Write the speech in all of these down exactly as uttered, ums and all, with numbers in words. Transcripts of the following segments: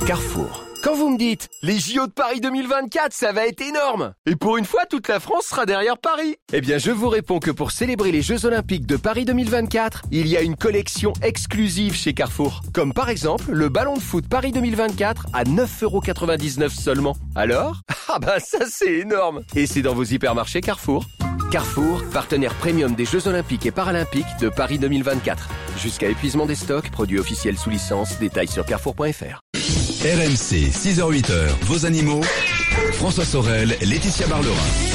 Carrefour. Quand vous me dites « Les J O de Paris deux mille vingt-quatre, ça va être énorme !» Et pour une fois, toute la France sera derrière Paris. Eh bien, je vous réponds que pour célébrer les Jeux Olympiques de Paris deux mille vingt-quatre, il y a une collection exclusive chez Carrefour. Comme par exemple, le ballon de foot Paris deux mille vingt-quatre à neuf euros quatre-vingt-dix-neuf seulement. Alors ? Ah bah ça c'est énorme ! Et c'est dans vos hypermarchés Carrefour. Carrefour, partenaire premium des Jeux Olympiques et Paralympiques de Paris deux mille vingt-quatre. Jusqu'à épuisement des stocks, produits officiels sous licence, détails sur carrefour point f r. R M C, six heures huit heures, vos animaux. François Sorel, Laetitia Barlerin.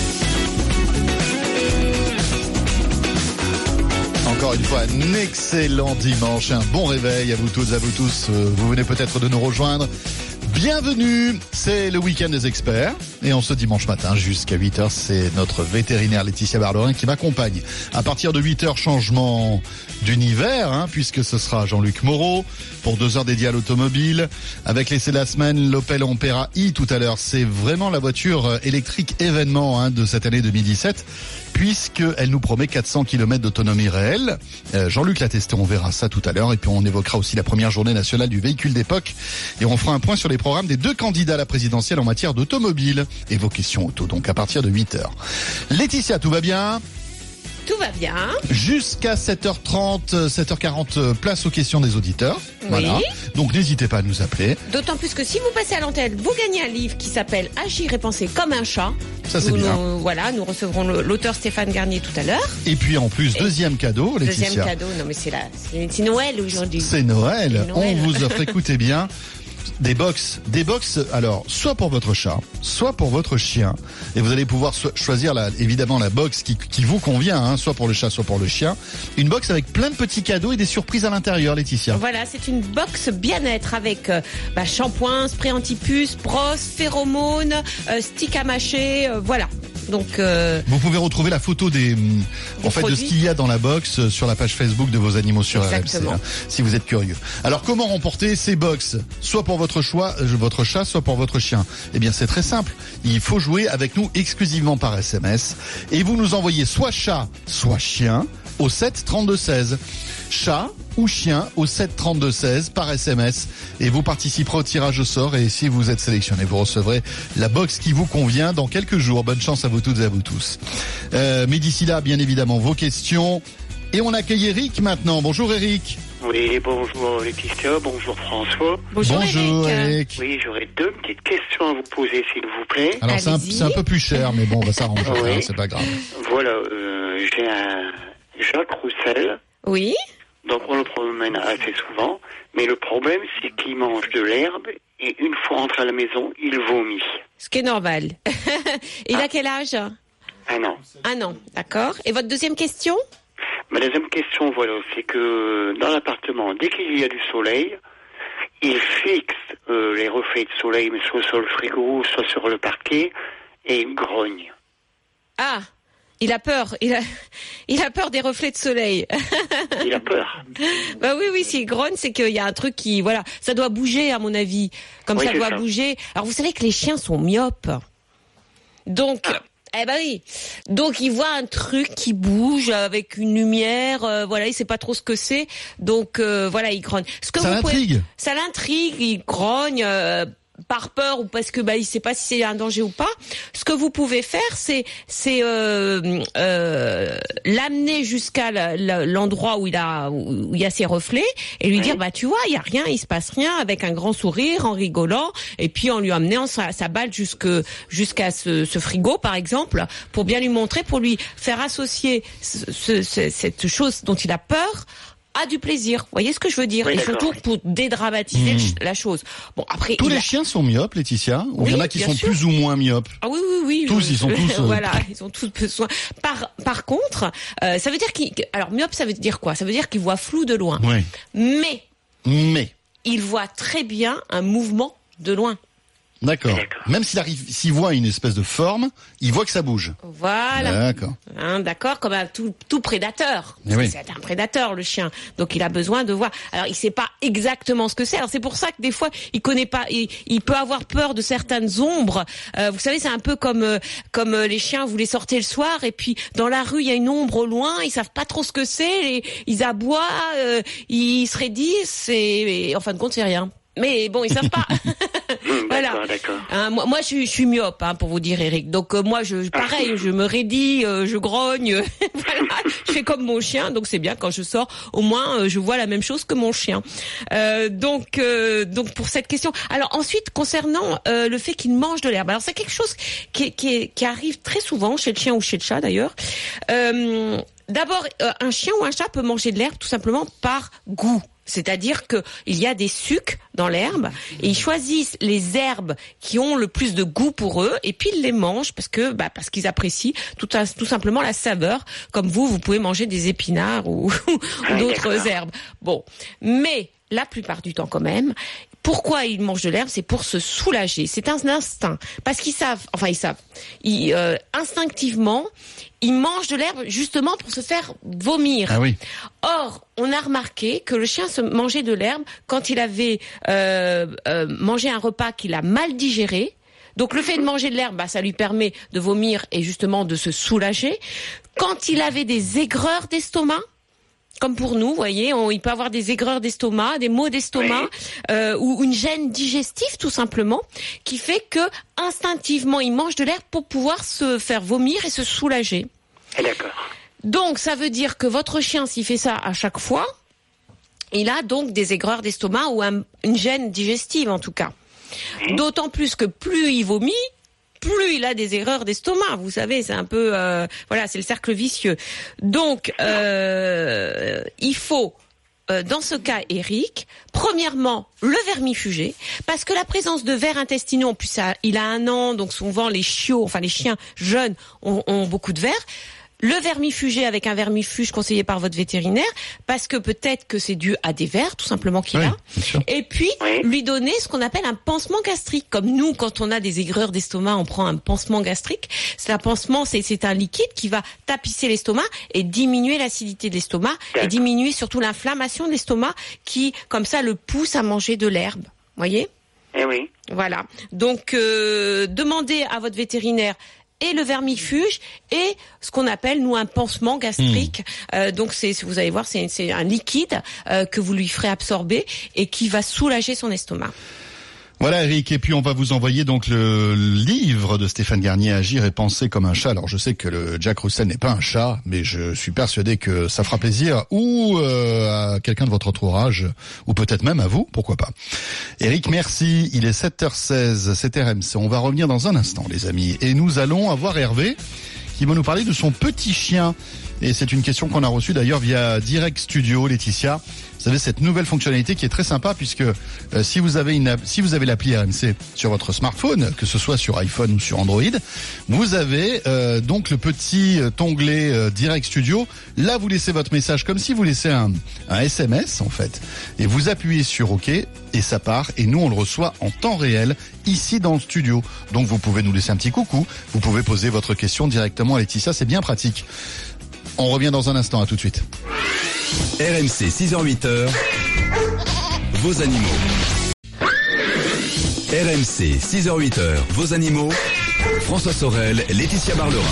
Encore une fois, un excellent dimanche, un bon réveil à vous toutes, à vous tous. Vous venez peut-être de nous rejoindre. Bienvenue, c'est le week-end des experts. Et en ce dimanche matin, jusqu'à huit heures, c'est notre vétérinaire Laetitia Barlerin qui m'accompagne. À partir de huit heures, changement d'univers, hein, puisque ce sera Jean-Luc Moreau pour deux heures dédiées à l'automobile. Avec l'essai de la semaine, l'Opel Ampera i tout à l'heure. C'est vraiment la voiture électrique événement hein, de cette année deux mille dix-sept, puisqu'elle nous promet quatre cents kilomètres d'autonomie réelle. Euh, Jean-Luc l'a testé, on verra ça tout à l'heure. Et puis on évoquera aussi la première journée nationale du véhicule d'époque. Et on fera un point sur les programmes des deux candidats à la présidentielle en matière d'automobile. Et vos questions auto, donc à partir de huit heures. Laetitia, tout va bien ? Tout va bien. Jusqu'à sept heures trente, sept heures quarante, place aux questions des auditeurs. Oui. Voilà. Donc n'hésitez pas à nous appeler. D'autant plus que si vous passez à l'antenne, vous gagnez un livre qui s'appelle Agir et penser comme un chat. Ça c'est Nous, bien. nous- voilà, nous recevrons le- l'auteur Stéphane Garnier tout à l'heure. Et puis en plus, deuxième cadeau, Laetitia. Deuxième cadeau, non mais c'est la, c'est, c'est Noël aujourd'hui. C'est Noël. C'est Noël. On vous offre, écoutez bien, des box. Des box, alors, soit pour votre chat, soit pour votre chien. Et vous allez pouvoir so- choisir, la, évidemment, la box qui, qui vous convient, hein, soit pour le chat, soit pour le chien. Une box avec plein de petits cadeaux et des surprises à l'intérieur, Laetitia. Voilà, c'est une box bien-être avec euh, bah, shampoing, spray anti-puce, brosse, phéromones, euh, stick à mâcher, euh, voilà. Donc, euh, Vous pouvez retrouver la photo des, hum, en fait, de produits. ce qu'il y a dans la box euh, sur la page Facebook de vos animaux sur R M C, Exactement. hein, si vous êtes curieux. Alors, comment remporter ces box, soit pour votre choix, euh, votre chat, soit pour votre chien? Eh bien, c'est très simple. Il faut jouer avec nous exclusivement par S M S et vous nous envoyez soit chat, soit chien au sept trente-deux seize. Chat ou chien au sept trente-deux seize par S M S et vous participerez au tirage au sort et si vous êtes sélectionné, vous recevrez la box qui vous convient dans quelques jours. Bonne chance à vous toutes et à vous tous. Euh, mais d'ici là, bien évidemment, vos questions. Et on accueille Eric maintenant. Bonjour Eric. Oui, bonjour Laetitia, bonjour François. bonjour, Bonjour Eric. Eric. Oui, j'aurais deux petites questions à vous poser, s'il vous plaît. Alors c'est un, Allez-y. c'est un peu plus cher, mais bon, on va s'arranger, Oui. hein, c'est pas grave. Voilà, euh, j'ai un Jacques Roussel, Oui. donc on le promène assez souvent, mais le problème, c'est qu'il mange de l'herbe et une fois rentré à la maison, il vomit. Ce qui est normal. Il a quel âge? Un an. Un an, d'accord. Et votre deuxième question? Ma deuxième question, voilà, c'est que dans l'appartement, dès qu'il y a du soleil, il fixe euh, les reflets de soleil, mais soit sur le frigo, soit sur le parquet, et il grogne. Ah, il a peur. Il a, il a peur des reflets de soleil. Il a peur. Bah oui, oui, s'il grogne, c'est qu'il y a un truc qui, voilà, ça doit bouger à mon avis. Comme Oui, ça c'est doit ça. bouger. Alors vous savez que les chiens sont myopes. Donc, eh ben oui. Donc il voit un truc qui bouge avec une lumière. euh, voilà, il sait pas trop ce que c'est. Donc euh, voilà, il grogne. Ce que Ça vous pouvez- l'intrigue. Ça l'intrigue. Il grogne. euh, par peur ou parce que bah il sait pas si c'est un danger ou pas. Ce que vous pouvez faire, c'est c'est euh, euh, l'amener jusqu'à la- la- l'endroit où il a où il y a ses reflets et lui dire bah tu vois il y a rien, il se passe rien, avec un grand sourire, en rigolant et puis en lui amenant sa, sa balle jusque jusqu'à ce, ce frigo par exemple pour bien lui montrer, pour lui faire associer ce, ce- ce- cette chose dont il a peur à du plaisir. Vous voyez ce que je veux dire? Oui, Et d'accord. surtout pour dédramatiser Mmh. la chose. Bon après Tous il les a- chiens sont myopes, Laetitia? Ou il y en Oui, a qui bien sont sûr. plus ou moins myopes? Ah oui, oui, oui. Tous, ils sont tous, euh, voilà, ils ont tous besoin. Par, par contre, euh, ça veut dire qu'il... Alors, myope, ça veut dire quoi? Ça veut dire qu'il voit flou de loin. Oui. Mais, Mais, il voit très bien un mouvement de loin. d'accord. D'accord. Même s'il arrive, s'il voit une espèce de forme, il voit que ça bouge. Voilà. D'accord. Hein, d'accord, comme un tout, tout prédateur. Eh oui. C'est un prédateur, le chien. Donc, il a besoin de voir. Alors, il sait pas exactement ce que c'est. Alors, c'est pour ça que des fois, il connaît pas, il, il peut avoir peur de certaines ombres. Euh, vous savez, c'est un peu comme, euh, comme euh, les chiens, vous les sortez le soir et puis, dans la rue, il y a une ombre au loin, ils savent pas trop ce que c'est, et ils aboient, euh, ils se raidissent et, et en fin de compte, c'est rien. Mais bon, ils savent pas. Voilà. D'accord, d'accord. Hein, moi, moi, je, suis- je suis myope, hein, pour vous dire, Eric. Donc euh, moi, je, pareil, je me raidis, euh, je grogne. Voilà, je fais comme mon chien. Donc c'est bien quand je sors, au moins, euh, je vois la même chose que mon chien. Euh, donc, euh, donc pour cette question. Alors ensuite, concernant euh, le fait qu'il mange de l'herbe. Alors c'est quelque chose qui, qui, est- qui arrive très souvent chez le chien ou chez le chat d'ailleurs. Euh, D'abord, euh, un chien ou un chat peut manger de l'herbe tout simplement par goût. C'est-à-dire que il y a des sucs dans l'herbe et ils choisissent les herbes qui ont le plus de goût pour eux et puis ils les mangent parce que bah parce qu'ils apprécient tout, tout simplement la saveur. Comme vous, vous pouvez manger des épinards ou, ou d'autres herbes. Bon, mais la plupart du temps quand même. Pourquoi ils mangent de l'herbe? C'est pour se soulager. C'est un instinct. Parce qu'ils savent, enfin ils savent, ils, euh, instinctivement, ils mangent de l'herbe justement pour se faire vomir. Ah oui. Or, on a remarqué que le chien se mangeait de l'herbe quand il avait euh, euh, mangé un repas qu'il a mal digéré. Donc le fait de manger de l'herbe, bah, ça lui permet de vomir et justement de se soulager. Quand il avait des aigreurs d'estomac, comme pour nous, vous voyez, on, il peut avoir des aigreurs d'estomac, des maux d'estomac, euh, ou une gêne digestive tout simplement, qui fait que instinctivement il mange de l'herbe pour pouvoir se faire vomir et se soulager. D'accord. Donc ça veut dire que votre chien, s'il fait ça à chaque fois, il a donc des aigreurs d'estomac ou un, une gêne digestive en tout cas. D'autant plus que plus il vomit, plus il a des erreurs d'estomac. Vous savez, c'est un peu, euh, voilà, c'est le cercle vicieux. Donc, euh, il faut, euh, dans ce cas, Eric, premièrement, le vermifuger, parce que la présence de vers intestinaux, en plus, ça, il a un an, donc souvent les chiots, enfin les chiens jeunes ont, ont beaucoup de vers. Le vermifuger avec un vermifuge conseillé par votre vétérinaire, parce que peut-être que c'est dû à des vers, tout simplement, qu'il Oui, a. bien sûr. Et puis, Oui. lui donner ce qu'on appelle un pansement gastrique. Comme nous, quand on a des aigreurs d'estomac, on prend un pansement gastrique. C'est un pansement, c'est, c'est un liquide qui va tapisser l'estomac et diminuer l'acidité de l'estomac et D'accord. diminuer surtout l'inflammation de l'estomac qui, comme ça, le pousse à manger de l'herbe. Voyez ? Eh oui. Voilà. Donc, euh, demandez à votre vétérinaire et le vermifuge et ce qu'on appelle nous un pansement gastrique. Mmh. Euh, donc c'est, vous allez voir, c'est, c'est un liquide euh, que vous lui ferez absorber et qui va soulager son estomac. Voilà Eric, et puis on va vous envoyer donc le livre de Stéphane Garnier, Agir et penser comme un chat. Alors je sais que le Jack Russell n'est pas un chat, mais je suis persuadé que ça fera plaisir ou euh, à quelqu'un de votre entourage, ou peut-être même à vous, pourquoi pas. Eric, merci, il est sept heures seize, c'est R M C, on va revenir dans un instant les amis, et nous allons avoir Hervé qui va nous parler de son petit chien. Et c'est une question qu'on a reçue d'ailleurs via Direct Studio, Laetitia. Vous savez, cette nouvelle fonctionnalité qui est très sympa puisque euh, si vous avez une, si vous avez l'appli R M C sur votre smartphone, que ce soit sur iPhone ou sur Android, vous avez euh, donc le petit onglet euh, Direct Studio. Là, vous laissez votre message comme si vous laissez un, un S M S en fait, et vous appuyez sur OK et ça part. Et nous, on le reçoit en temps réel ici dans le studio. Donc, vous pouvez nous laisser un petit coucou. Vous pouvez poser votre question directement à Laetitia. C'est bien pratique. On revient dans un instant, à tout de suite. R M C six heures huit heures, vos animaux. R M C six heures huit heures, vos animaux. François Sorel, Laetitia Barlerin.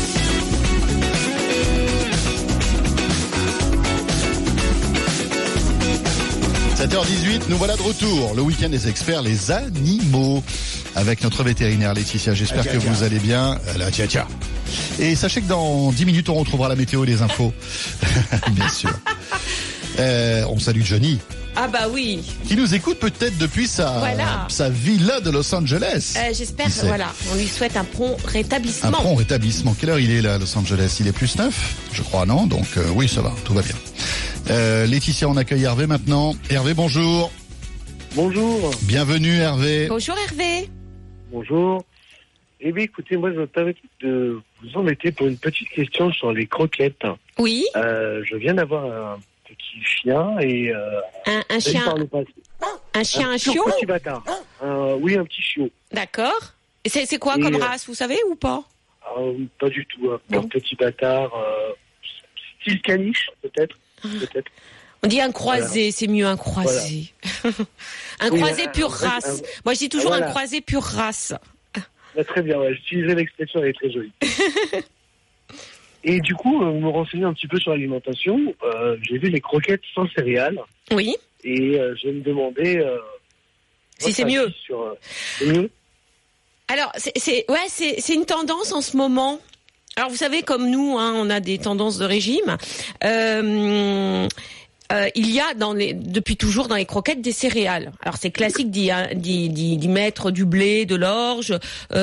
sept heures dix-huit, nous voilà de retour. Le week-end des experts, les animaux, avec notre vétérinaire Laetitia. J'espère que vous allez bien. La tia tia. Et sachez que dans dix minutes, on retrouvera la météo et les infos. Bien sûr. Euh, on salue Johnny. Ah bah oui. Qui nous écoute peut-être depuis sa, Voilà. sa villa de Los Angeles. Euh, j'espère, Qui sait? voilà, on lui souhaite un prompt Un rétablissement. prompt rétablissement. Quelle heure il est là à Los Angeles? Il est plus neuf, je crois, non? Donc euh, oui, ça va, tout va bien. Euh, Laetitia, on accueille Hervé maintenant. Hervé, bonjour. Bonjour. Bienvenue Hervé. Bonjour Hervé. Bonjour. Eh bien, écoutez, moi, je me permets de vous embêter pour une petite question sur les croquettes. Oui. Euh, je viens d'avoir un petit chien et... Euh, Un, un chien, par le passé. un chien, un tout chiot. petit bâtard. Euh, oui, un petit chiot. D'accord. Et C'est, c'est quoi Et, comme euh, race, vous savez ou pas? Euh, pas du tout. Un Non. petit bâtard. Euh, style caniche, peut-être. Peut-être. On dit un croisé, c'est mieux un croisé. un Oui, croisé un- pure un- race. un- Moi, je dis toujours voilà. un croisé pure race. Bah, très bien, ouais, j'utilisais l'expression, elle est très jolie. Et du coup, euh, me renseigner un petit peu sur l'alimentation. Euh, j'ai vu les croquettes sans céréales. Oui. Et euh, je me demandais euh, Si c'est mieux. Sur, euh, c'est mieux. Alors, c'est, c'est, ouais, c'est, c'est une tendance en ce moment. Alors, vous savez, comme nous, hein, on a des tendances de régime. Euh, euh, il y a dans les, depuis toujours dans les croquettes des céréales. Alors, c'est classique d'y, d'y, d'y, d'y mettre du blé, de l'orge,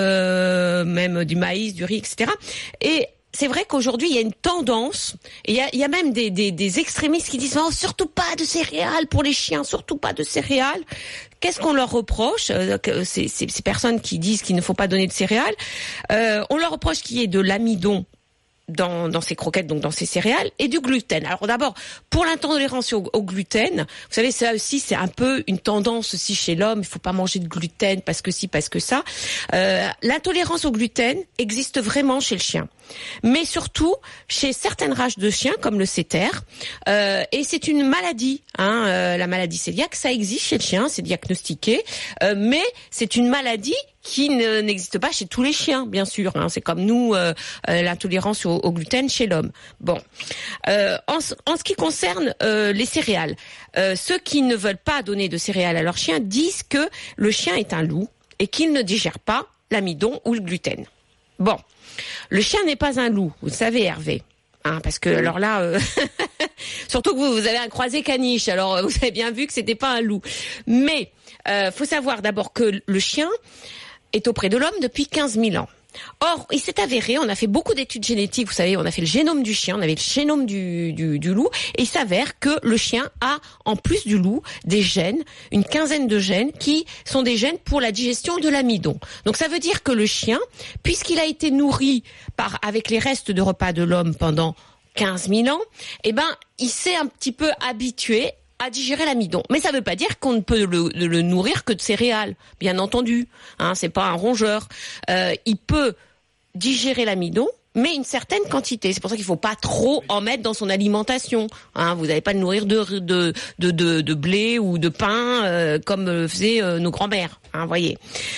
euh, même du maïs, du riz, et cetera. Et c'est vrai qu'aujourd'hui, il y a une tendance, et il y a, il y a même des, des, des extrémistes qui disent oh, surtout pas de céréales pour les chiens, surtout pas de céréales. Qu'est-ce qu'on leur reproche euh, ces, ces, ces personnes qui disent qu'il ne faut pas donner de céréales, euh, on leur reproche qu'il y ait de l'amidon dans, dans ces croquettes, donc dans ces céréales, et du gluten. Alors d'abord, pour l'intolérance au, au gluten, vous savez, ça aussi, c'est un peu une tendance aussi chez l'homme, il faut pas manger de gluten parce que si, parce que ça. Euh, l'intolérance au gluten existe vraiment chez le chien, mais surtout chez certaines races de chiens, comme le setter, euh, et c'est une maladie, hein, euh, la maladie cœliaque, ça existe chez le chien, c'est diagnostiqué, euh, mais c'est une maladie qui ne, n'existe pas chez tous les chiens, bien sûr. Hein. C'est comme nous, euh, euh, l'intolérance au, au gluten chez l'homme. Bon, euh, en, en ce qui concerne euh, les céréales, euh, ceux qui ne veulent pas donner de céréales à leur chien disent que le chien est un loup et qu'il ne digère pas l'amidon ou le gluten. Bon, le chien n'est pas un loup, vous le savez, Hervé. Hein, parce que alors là, euh, surtout que vous, vous avez un croisé caniche, alors vous avez bien vu que c'était pas un loup. Mais euh, faut savoir d'abord que le chien est auprès de l'homme depuis quinze mille ans. Or, il s'est avéré, on a fait beaucoup d'études génétiques, vous savez, on a fait le génome du chien, on avait le génome du, du, du loup, et il s'avère que le chien a, en plus du loup, des gènes, une quinzaine de gènes, qui sont des gènes pour la digestion de l'amidon. Donc ça veut dire que le chien, puisqu'il a été nourri par, avec les restes de repas de l'homme pendant quinze mille ans, eh ben, il s'est un petit peu habitué à digérer l'amidon. Mais ça ne veut pas dire qu'on ne peut le, le nourrir que de céréales, bien entendu. Hein, c'est pas un rongeur. Euh, il peut digérer l'amidon, mais une certaine quantité. C'est pour ça qu'il ne faut pas trop en mettre dans son alimentation. Hein, vous n'allez pas le nourrir de, de, de, de, de blé ou de pain euh, comme le faisaient euh, nos grands-mères. Hein, voyez.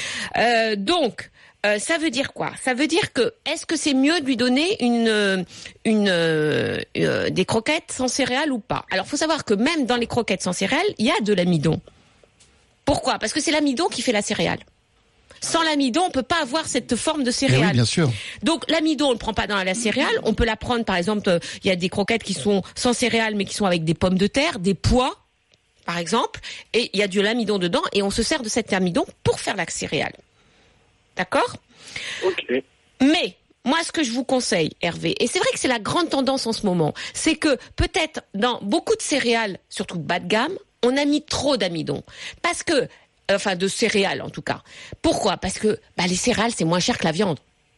Euh, donc, Euh, ça veut dire quoi? Ça veut dire que est-ce que c'est mieux de lui donner une une euh, euh, des croquettes sans céréales ou pas? Alors, faut savoir que même dans les croquettes sans céréales, il y a de l'amidon. Pourquoi? Parce que c'est l'amidon qui fait la céréale. Sans l'amidon, on peut pas avoir cette forme de céréale. Oui, bien sûr. Donc l'amidon, on le prend pas dans la céréale. On peut la prendre, par exemple, il euh, y a des croquettes qui sont sans céréales, mais qui sont avec des pommes de terre, des pois, par exemple, et il y a de l'amidon dedans, et on se sert de cet amidon pour faire la céréale. D'accord ? Ok. Mais, moi, ce que je vous conseille, Hervé, et c'est vrai que c'est la grande tendance en ce moment, c'est que peut-être dans beaucoup de céréales, surtout bas de gamme, on a mis trop d'amidon. Parce que, enfin de céréales en tout cas. Pourquoi ? Parce que bah, les céréales, c'est moins cher que la viande.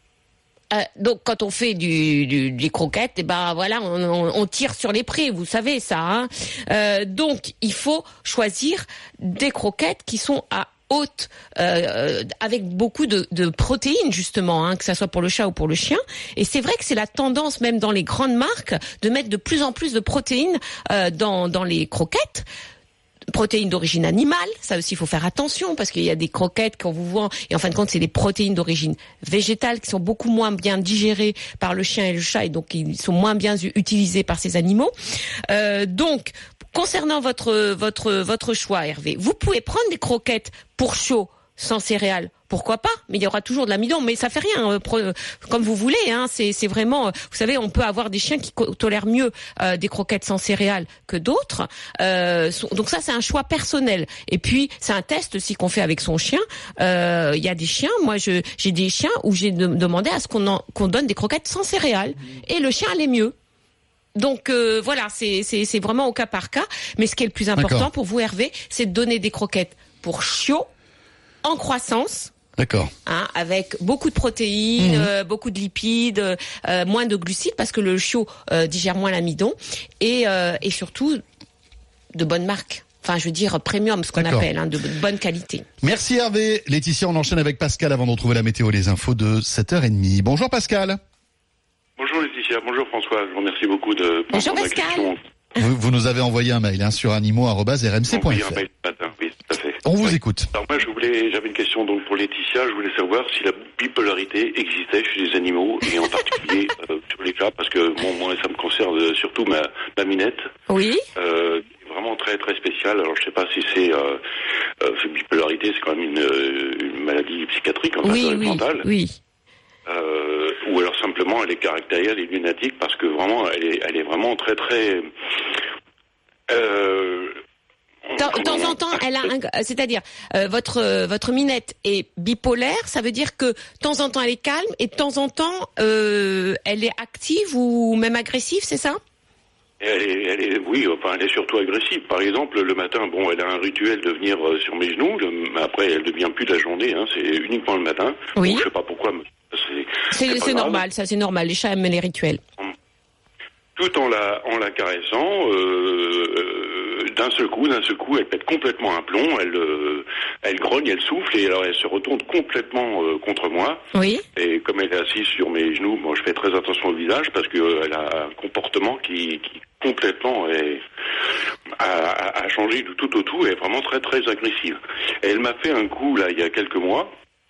Euh, donc quand on fait du, du, des croquettes, et ben voilà, on, on, on tire sur les prix, vous savez ça. Hein euh, donc il faut choisir des croquettes qui sont à haute, euh, avec beaucoup de, de protéines justement, hein, que ça soit pour le chat ou pour le chien. Et c'est vrai que c'est la tendance même dans les grandes marques de mettre de plus en plus de protéines euh, dans, dans les croquettes. Protéines d'origine animale, ça aussi il faut faire attention parce qu'il y a des croquettes qu'on vous vend et en fin de compte c'est des protéines d'origine végétale qui sont beaucoup moins bien digérées par le chien et le chat et donc ils sont moins bien utilisés par ces animaux. Euh, donc concernant votre votre votre choix, Hervé, vous pouvez prendre des croquettes pour chaud sans céréales. Pourquoi pas? Mais il y aura toujours de l'amidon, mais ça fait rien, euh, pro, comme vous voulez. Hein, c'est, c'est vraiment, euh, vous savez, on peut avoir des chiens qui co- tolèrent mieux euh, des croquettes sans céréales que d'autres. Euh, so, donc ça, c'est un choix personnel. Et puis, c'est un test aussi qu'on fait avec son chien. Il euh, y a des chiens, moi, je, j'ai des chiens où j'ai de, demandé à ce qu'on, en, qu'on donne des croquettes sans céréales, et le chien allait mieux. Donc euh, voilà, c'est, c'est, c'est vraiment au cas par cas. Mais ce qui est le plus important D'accord. pour vous, Hervé, c'est de donner des croquettes pour chiots en croissance. D'accord. Hein, avec beaucoup de protéines, mmh. euh, beaucoup de lipides, euh, moins de glucides parce que le chiot euh, digère moins l'amidon et, euh, et surtout de bonnes marques. Enfin, je veux dire premium, ce qu'on D'accord. appelle, hein, de, de bonne qualité. Merci Hervé. Laetitia, on enchaîne avec Pascal avant de retrouver la météo et les infos de sept heures trente. Bonjour Pascal. Bonjour Laetitia, bonjour François. Je vous remercie beaucoup de bonjour Pascal. Question. Vous, vous nous avez envoyé un mail hein, sur animaux arobase r m c point f r. un mail ce matin, oui, tout à fait. On vous oui. écoute. Alors moi, je voulais, j'avais une question donc pour Laetitia. Je voulais savoir si la bipolarité existait chez les animaux et en particulier euh, sur les chats, parce que bon, moi, ça me concerne surtout ma, ma minette. Oui. Euh, vraiment vraiment très très spécial. Alors je sais pas si c'est euh, euh, bipolarité, c'est quand même une, une maladie psychiatrique, enfin oui, oui, mentale. Oui. Euh, ou alors simplement elle est caractérielle, elle est lunatique parce que vraiment elle est, elle est vraiment très très. Euh, De temps en temps, elle a un, c'est-à-dire euh, votre euh, votre Minette est bipolaire, ça veut dire que de temps en temps elle est calme et de temps en temps euh, elle est active ou même agressive, c'est ça? Elle est, elle est, oui, enfin, elle est surtout agressive. Par exemple, le matin, bon, elle a un rituel de venir euh, sur mes genoux. Le, après, elle ne devient plus de la journée. Hein, c'est uniquement le matin. Oui. Donc, je sais pas pourquoi. Mais c'est c'est, c'est normal, ça, c'est normal. Les chats aiment les rituels. Tout en la, en la caressant, euh, euh, d'un seul coup, d'un seul coup, elle pète complètement un plomb. Elle, euh, elle grogne, elle souffle et alors elle se retourne complètement euh, contre moi. Oui. Et comme elle est assise sur mes genoux, moi, je fais très attention au visage parce que euh, elle a un comportement qui, qui complètement est, a, a, a changé du tout au tout et est vraiment très très agressive. Et elle m'a fait un coup là il y a quelques mois.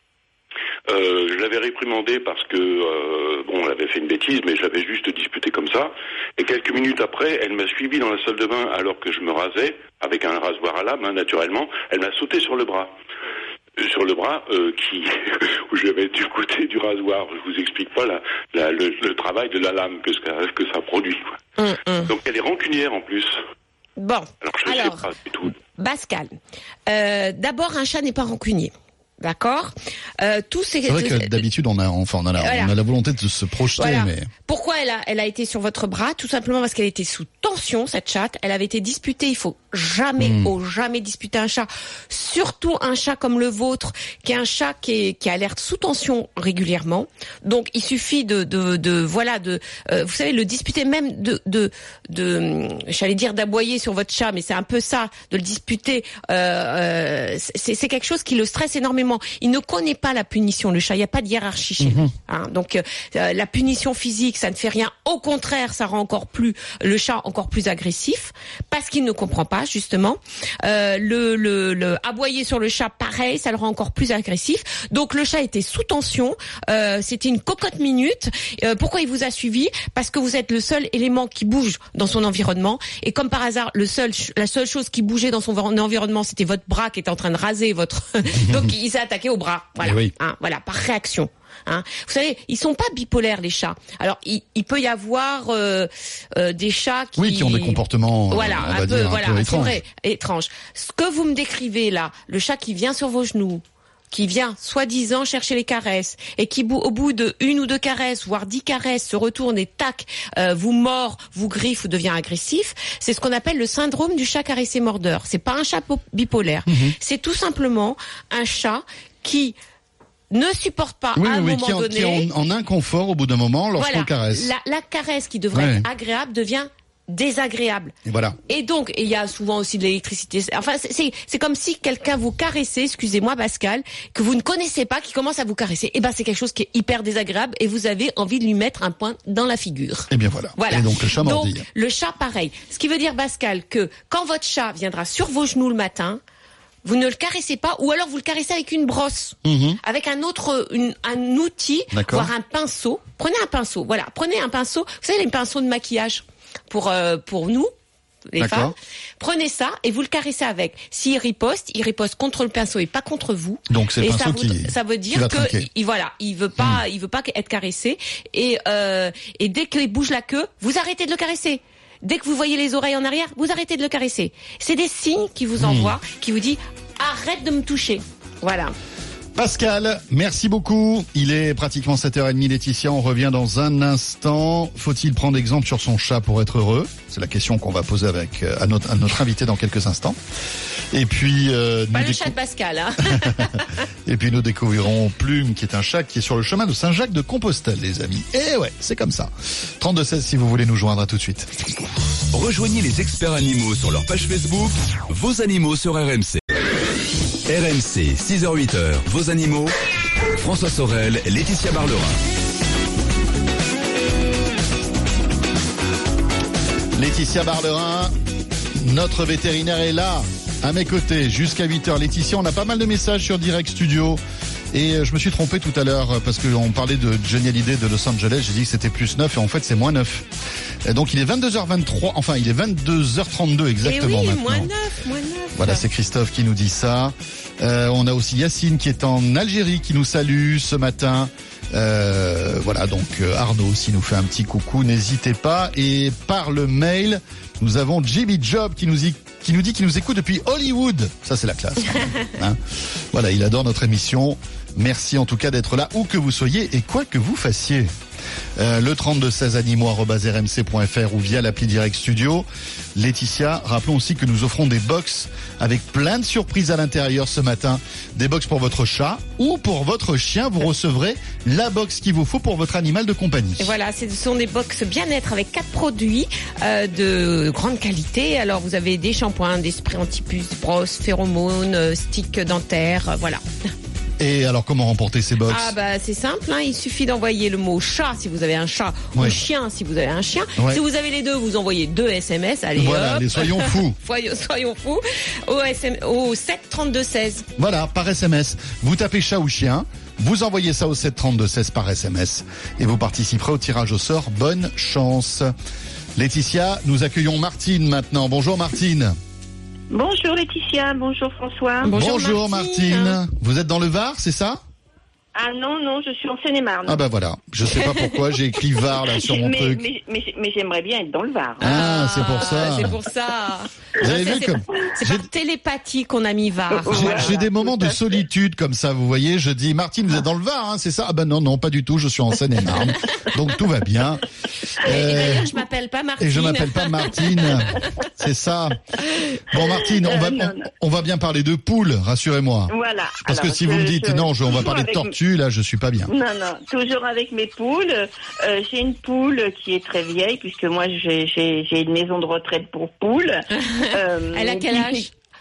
Euh, je l'avais réprimandé parce que euh, bon, elle avait fait une bêtise, mais je l'avais juste disputé comme ça. Et quelques minutes après, elle m'a suivi dans la salle de bain alors que je me rasais avec un rasoir à lame, hein, naturellement. Elle m'a sauté sur le bras, euh, sur le bras euh, qui où j'avais du côté du rasoir. Je vous explique pas la, la, le, le travail de la lame que ça, que ça produit. Quoi. Hum, hum. Donc elle est rancunière en plus. Bon. Alors je alors, sais pas du tout. Pascal, euh, d'abord un chat n'est pas rancunier. D'accord. Euh, tous ces. C'est vrai que d'habitude on a, enfin on a, la, voilà. on a la volonté de se projeter, voilà. mais. Pourquoi elle a, elle a été sur votre bras? Tout simplement parce qu'elle était sous tension, cette chatte. Elle avait été disputée. Il faut jamais, mmh. oh, jamais disputer un chat. Surtout un chat comme le vôtre, qui est un chat qui est, qui alerte sous tension régulièrement. Donc il suffit de, de, de voilà, de, euh, vous savez, le disputer même de, de, de, j'allais dire d'aboyer sur votre chat, mais c'est un peu ça, de le disputer. Euh, c'est, c'est quelque chose qui le stresse énormément. Il ne connaît pas la punition, le chat. Il n'y a pas de hiérarchie chez lui. Mmh. Hein, donc euh, la punition physique, ça ne fait rien. Au contraire, ça rend encore plus le chat encore plus agressif parce qu'il ne comprend pas justement. Euh, le, le, le aboyer sur le chat, pareil, ça le rend encore plus agressif. Donc le chat était sous tension. Euh, c'était une cocotte minute. Euh, pourquoi il vous a suivi? Parce que vous êtes le seul élément qui bouge dans son environnement. Et comme par hasard, le seul, la seule chose qui bougeait dans son environnement, c'était votre bras qui était en train de raser votre. Donc il s'est attaqué au bras. Voilà. Oui. Hein, voilà, par réaction. Hein. Vous savez, ils sont pas bipolaires les chats. Alors, il, il peut y avoir euh, euh, des chats qui, oui, qui ont des comportements, voilà, on va un peu, dire, voilà, un peu c'est étranges. vrai, étrange. Ce que vous me décrivez là, le chat qui vient sur vos genoux, qui vient soi-disant chercher les caresses et qui, au bout de une ou deux caresses, voire dix caresses, se retourne et tac, euh, vous mord, vous griffe ou devient agressif, c'est ce qu'on appelle le syndrome du chat caressé mordeur. C'est pas un chat bipolaire, mm-hmm. c'est tout simplement un chat qui ne supporte pas oui, à un oui, moment qui en, donné. Qui est en, en inconfort au bout d'un moment lorsqu'on voilà, caresse. La, la caresse qui devrait ouais. être agréable devient désagréable. Et voilà. Et donc, il y a souvent aussi de l'électricité. Enfin, c'est, c'est, c'est comme si quelqu'un vous caressait, excusez-moi Pascal, que vous ne connaissez pas, qui commence à vous caresser. Et ben, c'est quelque chose qui est hyper désagréable et vous avez envie de lui mettre un poing dans la figure. Et bien voilà. Voilà. Et donc le chat mordille. Donc, le chat pareil. Ce qui veut dire Pascal que quand votre chat viendra sur vos genoux le matin, vous ne le caressez pas, ou alors vous le caressez avec une brosse, mmh. avec un autre, une, un outil, D'accord. voire un pinceau. Prenez un pinceau, voilà. Prenez un pinceau. Vous savez les pinceaux de maquillage pour euh, pour nous, les D'accord. femmes. Prenez ça et vous le caressez avec. S'il riposte, il riposte contre le pinceau et pas contre vous. Donc c'est le et pinceau ça, qui ça veut dire que il, voilà, il veut pas, mmh. il veut pas être caressé. Et euh, et dès qu'il bouge la queue, vous arrêtez de le caresser. Dès que vous voyez les oreilles en arrière, vous arrêtez de le caresser. C'est des signes qui vous envoient, mmh. qui vous dit arrête de me toucher. Voilà. Pascal, merci beaucoup. Il est pratiquement sept heures trente, Laetitia. On revient dans un instant. Faut-il prendre exemple sur son chat pour être heureux? C'est la question qu'on va poser avec à notre, à notre invité dans quelques instants. Et puis euh, pas le décou- chat de Pascal. Hein. Et puis nous découvrirons Plume, qui est un chat qui est sur le chemin de Saint-Jacques-de-Compostelle, les amis. Et ouais, c'est comme ça. trente-deux seize si vous voulez nous joindre. À tout de suite. Rejoignez les experts animaux sur leur page Facebook. Vos animaux sur R M C. R M C, six heures huit heures, vos animaux. François Sorel, Laetitia Barlerin. Laetitia Barlerin, notre vétérinaire est là, à mes côtés, jusqu'à huit heures. Laetitia, on a pas mal de messages sur Direct Studio. Et je me suis trompé tout à l'heure parce qu'on parlait de Johnny Hallyday de Los Angeles. J'ai dit que c'était plus neuf et en fait c'est moins neuf. Et donc il est vingt-deux heures vingt-trois, enfin il est vingt-deux heures trente-deux exactement Et oui, maintenant. moins neuf, moins neuf. Voilà, c'est Christophe qui nous dit ça. Euh, on a aussi Yacine qui est en Algérie qui nous salue ce matin. Euh, voilà, donc euh, Arnaud aussi nous fait un petit coucou, n'hésitez pas. Et par le mail, nous avons Jimmy Job qui nous, y, qui nous dit qu'il nous écoute depuis Hollywood. Ça, c'est la classe. Hein, voilà, il adore notre émission. Merci en tout cas d'être là, où que vous soyez et quoi que vous fassiez. Euh, le trente-deux seize animaux arobase r m c point f r ou via l'appli Direct Studio. Laetitia, rappelons aussi que nous offrons des box avec plein de surprises à l'intérieur ce matin. Des box pour votre chat ou pour votre chien. Vous recevrez la box qu'il vous faut pour votre animal de compagnie. Et voilà, ce sont des box bien-être avec quatre produits euh, de grande qualité. Alors vous avez des shampoings, des sprays anti-puces, brosses, phéromones, euh, sticks dentaires, euh, voilà. Et alors, comment remporter ces box? Ah bah c'est simple, hein, il suffit d'envoyer le mot chat si vous avez un chat, ouais. ou chien si vous avez un chien. Ouais. Si vous avez les deux, vous envoyez deux S M S. Allez, voilà, hop. les soyons fous. soyons, soyons fous. Au, S M, au sept trente-deux seize. Voilà, par S M S. Vous tapez chat ou chien, vous envoyez ça au sept trente-deux seize par S M S et vous participerez au tirage au sort. Bonne chance. Laetitia, nous accueillons Martine maintenant. Bonjour Martine. Bonjour Laetitia, bonjour François. Bonjour, Bonjour Martine. Martine. Vous êtes dans le Var, c'est ça? Ah non, non, je suis en Seine-et-Marne. Ah bah voilà, je sais pas pourquoi j'ai écrit Var là sur mon mais, truc. Mais, mais, mais j'aimerais bien être dans le Var. Ah, c'est pour ça. C'est pour ça. Vous avez Ça, vu c'est, comme c'est j'ai- par télépathie qu'on a mis Var. J'ai, Voilà, j'ai des moments de tout à fait. solitude comme ça, vous voyez. Je dis, Martine, vous êtes dans le Var, hein, c'est ça? Ah ben non, non, pas du tout. Je suis en Seine-et-Marne, donc tout va bien. Et Euh, d'ailleurs, je m'appelle pas Martine. et je m'appelle pas Martine, c'est ça. Bon, Martine, on va, Euh, non, on, non. on va bien parler de poules, rassurez-moi. Voilà. Parce que Alors, si vous je- me dites je- non, je, on va toujours parler de avec- tortues, là, je suis pas bien. Non, non, toujours avec mes poules. Euh, j'ai une poule qui est très vieille, puisque moi j'ai, j'ai, j'ai une maison de retraite pour poules. Euh, Elle a quel âge?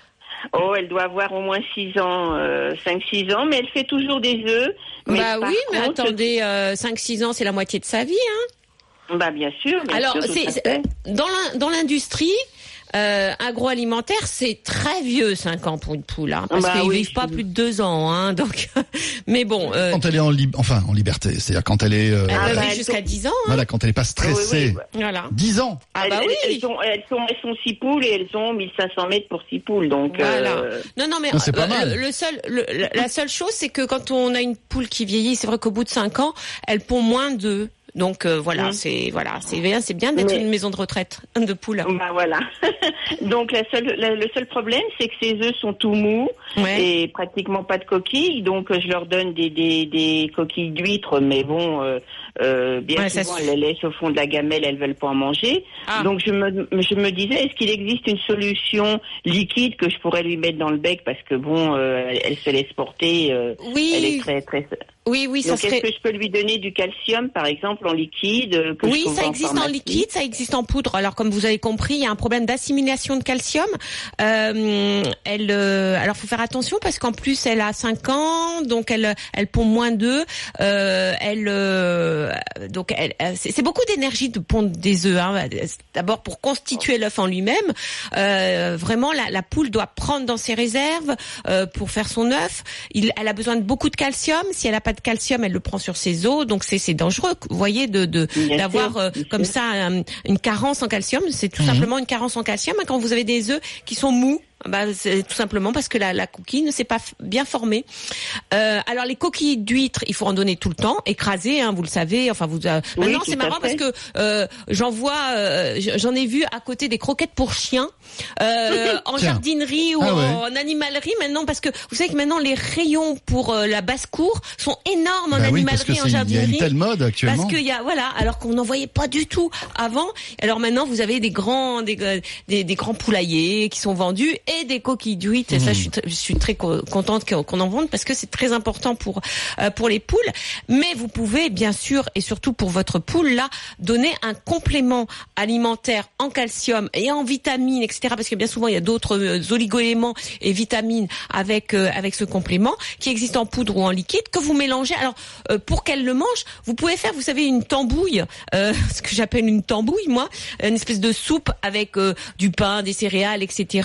Oh, elle doit avoir au moins six ans, euh, cinq six ans, mais elle fait toujours des œufs. Mais Bah par oui, mais contre- attendez, euh, cinq six ans, c'est la moitié de sa vie. Hein. Bah bien sûr. Bien Alors, sûr, tout c'est, à c'est- fait. dans, l'in- dans l'industrie euh, agroalimentaire, c'est très vieux, cinq ans pour une poule, hein, parce Bah qu'ils oui, vivent pas je- plus de deux ans. Hein, donc, mais bon, euh, Quand elle est en lib- enfin en liberté, c'est-à-dire quand elle est, euh, elle Ah, peut bah, vivre elle jusqu'à peut- dix ans. Hein. voilà, quand elle est pas Oui, oui, stressée. oui. Voilà. dix ans. Ah bah elles, oui. elles, sont, elles, sont, elles sont six poules et elles ont mille cinq cents mètres pour six poules. Donc, Voilà. euh, Non, non, mais Ah, c'est pas euh, mal. le, le seul, le- la seule chose, c'est que quand on a une poule qui vieillit, c'est vrai qu'au bout de cinq ans, elle pond moins d'œufs. Donc euh, voilà, Mm. c'est voilà, c'est bien, c'est bien d'être Mais- une maison de retraite de poules. bah voilà. Donc la seule, la- le seul problème, c'est que ces œufs sont tout mous Ouais. et pratiquement pas de coquilles. Donc euh, je leur donne des, des, des coquilles d'huîtres, mais bon, euh, euh, bien Ouais, ça souvent se- elles les laissent au fond de la gamelle, elles veulent pas en manger. Ah. Donc je me, je me disais, est-ce qu'il existe une solution liquide que je pourrais lui mettre dans le bec parce que bon, euh, elle, elle se laisse porter. euh, Oui, Elle est très très. oui, oui, ça Donc serait. est-ce que je peux lui donner du calcium, par exemple, en liquide euh, que je Oui, trouve ça existe en pharmacie? liquide, ça existe en poudre. Alors, comme vous avez compris, il y a un problème d'assimilation de calcium. Euh, elle, euh, alors, faut faire attention parce qu'en plus, elle a cinq ans, donc elle, elle pond moins d'œufs. Euh, elle, euh, donc, elle, c'est, c'est beaucoup d'énergie de pondre des œufs. Hein. D'abord, pour constituer l'œuf en lui-même, euh, vraiment, la, la poule doit prendre dans ses réserves euh, pour faire son œuf. Il, elle a besoin de beaucoup de calcium. Si elle n'a pas de calcium, elle le prend sur ses os. Donc, c'est, c'est dangereux. Vous voyez, de, de Bien d'avoir sûr, euh, bien comme sûr. ça un- une carence en calcium. C'est tout Mhm. simplement une carence en calcium. Quand vous avez des œufs qui sont mous, bah, c'est tout simplement parce que la, la coquille ne s'est pas f- bien formée. Euh, alors les coquilles d'huîtres, il faut en donner tout le temps, écrasées, hein, vous le savez. Enfin, vous. Euh, Oui, maintenant, tout c'est à marrant parce fait. que euh, j'en vois, euh, j'en ai vu à côté des croquettes pour chiens euh, en Tiens. jardinerie ou Ah ouais. en animalerie maintenant, parce que vous savez que maintenant les rayons pour euh, la basse-cour sont énormes en Bah oui, parce animalerie, que en c'est, il y a jardinerie. une telle mode actuellement. Parce qu'il y a, voilà, alors qu'on n'en voyait pas du tout avant. Alors maintenant, vous avez des grands, des, des, des grands poulaillers qui sont vendus et des coquilles d'huîtres. Et ça, je suis, tr- je suis très co- contente qu'on qu'on en vende parce que c'est très important pour euh, pour les poules. Mais vous pouvez, bien sûr, et surtout pour votre poule là, donner un complément alimentaire en calcium et en vitamines, et cetera. Parce que bien souvent, il y a d'autres euh, oligo-éléments et vitamines avec euh, avec ce complément qui existe en poudre ou en liquide que vous mélangez. Alors euh, pour qu'elle le mange, vous pouvez faire, vous savez, une tambouille, euh, ce que j'appelle une tambouille, moi, une espèce de soupe avec euh, du pain, des céréales, et cetera.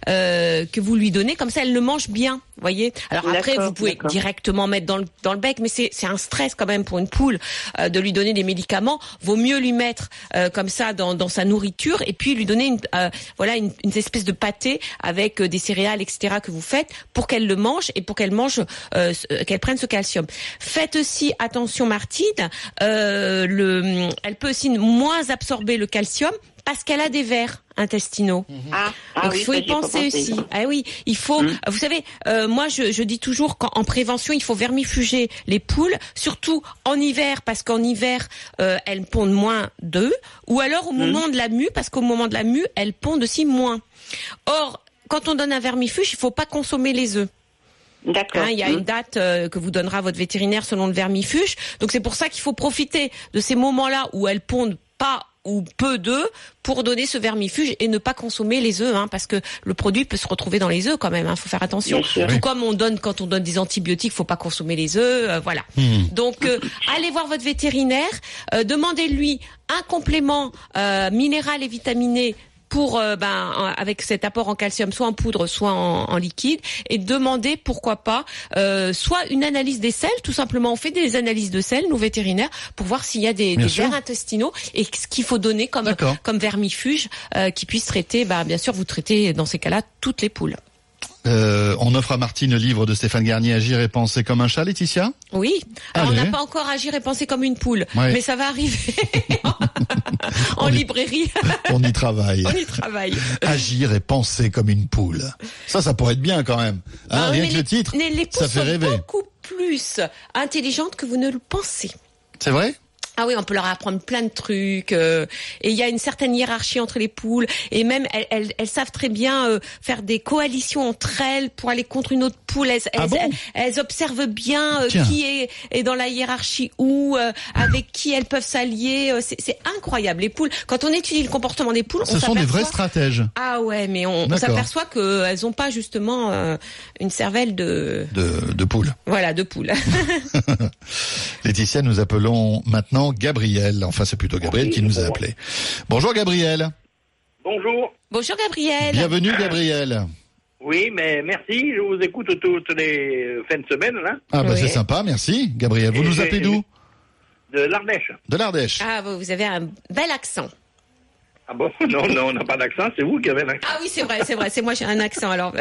euh, que vous lui donnez, comme ça elle le mange bien. Voyez. Alors après, D'accord, vous pouvez d'accord. directement mettre dans le dans le bec, mais c'est c'est un stress quand même pour une poule euh, de lui donner des médicaments. Vaut mieux lui mettre euh, comme ça dans dans sa nourriture et puis lui donner une euh, voilà une, une espèce de pâté avec euh, des céréales, et cetera que vous faites pour qu'elle le mange et pour qu'elle mange euh, qu'elle prenne ce calcium. Faites aussi attention, Martine. Euh, le elle peut aussi moins absorber le calcium parce qu'elle a des vers intestinaux. Ah, ah Donc oui, il faut ça, y j'y ai pas penser pensé, aussi. ça. Ah oui, il faut. Hum. Vous savez, euh, moi je, je dis toujours qu'en prévention, il faut vermifuger les poules, surtout en hiver, parce qu'en hiver euh, elles pondent moins d'œufs, ou alors au moment de la mue, parce qu'au moment de la mue, elles pondent aussi moins. Or, quand on donne un vermifuge, il faut pas consommer les œufs. D'accord. Hein, il y a Hum. une date euh, que vous donnera votre vétérinaire selon le vermifuge. Donc c'est pour ça qu'il faut profiter de ces moments-là où elles pondent pas ou peu d'œufs pour donner ce vermifuge et ne pas consommer les œufs, hein, parce que le produit peut se retrouver dans les œufs quand même. Hein, faut faire attention. Bien sûr. Tout comme on donne quand on donne des antibiotiques, faut pas consommer les œufs. Euh, voilà. Mmh. Donc euh, allez voir votre vétérinaire, euh, demandez-lui un complément euh, minéral et vitaminé pour euh, ben en- avec cet apport en calcium, soit en poudre, soit en, en liquide, et demander pourquoi pas euh, soit une analyse des selles, tout simplement. On fait des analyses de selles, nous vétérinaires, pour voir s'il y a des, Bien des sûr. vers intestinaux et ce qu'il faut donner comme D'accord. comme vermifuge euh, qui puisse traiter. Ben bien sûr, vous traitez dans ces cas-là toutes les poules. Euh, on offre à Martine le livre de Stéphane Garnier, Agir et penser comme un chat, Laetitia. Oui. Alors on Allez. n'a pas encore agir et penser comme une poule, Ouais. mais ça va arriver en On y- librairie. On y travaille. On y travaille. Agir et penser comme une poule. Ça, ça pourrait être bien quand même. Hein, Ah oui, rien mais que les- le titre, mais les poules ça fait sont rêver. beaucoup plus intelligentes que vous ne le pensez. C'est vrai? Ah oui, on peut leur apprendre plein de trucs. euh, et il y a une certaine hiérarchie entre les poules. Et même, elles, elles, elles savent très bien euh, faire des coalitions entre elles pour aller contre une autre poule. Elles, Ah elles, bon elles, elles observent bien euh, Tiens. qui est, est dans la hiérarchie où, euh, avec qui elles peuvent s'allier. Euh, C'est, c'est incroyable. Les poules, quand on étudie le comportement des poules, Ce on sont des vrais s'aperçoit... stratèges Ah ouais, mais on, on D'accord. s'aperçoit qu'elles n'ont pas justement euh, une cervelle de... de, de poules. Voilà, de poule. Laetitia, nous appelons maintenant Gabriel. Enfin, c'est plutôt Gabriel qui nous a appelé. Bonjour Gabriel. Bonjour. Bonjour Gabriel. Bienvenue Gabriel. Oui, mais merci. Je vous écoute toutes les fins de semaine, là, Ah bah Oui. c'est sympa, merci Gabriel. Vous Et nous j'ai- appelez d'où? de l'Ardèche. De l'Ardèche. Ah, vous vous avez un bel accent. Ah bon? Non, non, on n'a pas d'accent. C'est vous qui avez l'accent. Ah oui, c'est vrai, c'est vrai. C'est moi, j'ai un accent, alors.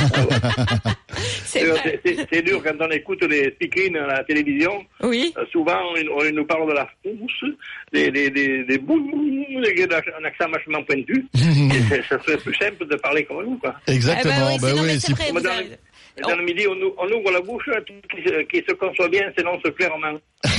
c'est C'est- vrai. c'est- C'est dur quand on écoute les speakerines à la télévision. Oui. Euh, souvent, on, on nous parle de la frousse, des, des, des, des boum, avec un accent vachement pointu. Et c'est- ça serait plus simple de parler comme nous, quoi. Exactement. Eh ben oui, bah c'est- non, oui, mais si- c'est vrai, Moi, vous dans, avez- le, dans le midi, on, nous- on ouvre la bouche, tout qui, se- qui se conçoit bien s'énonce clairement.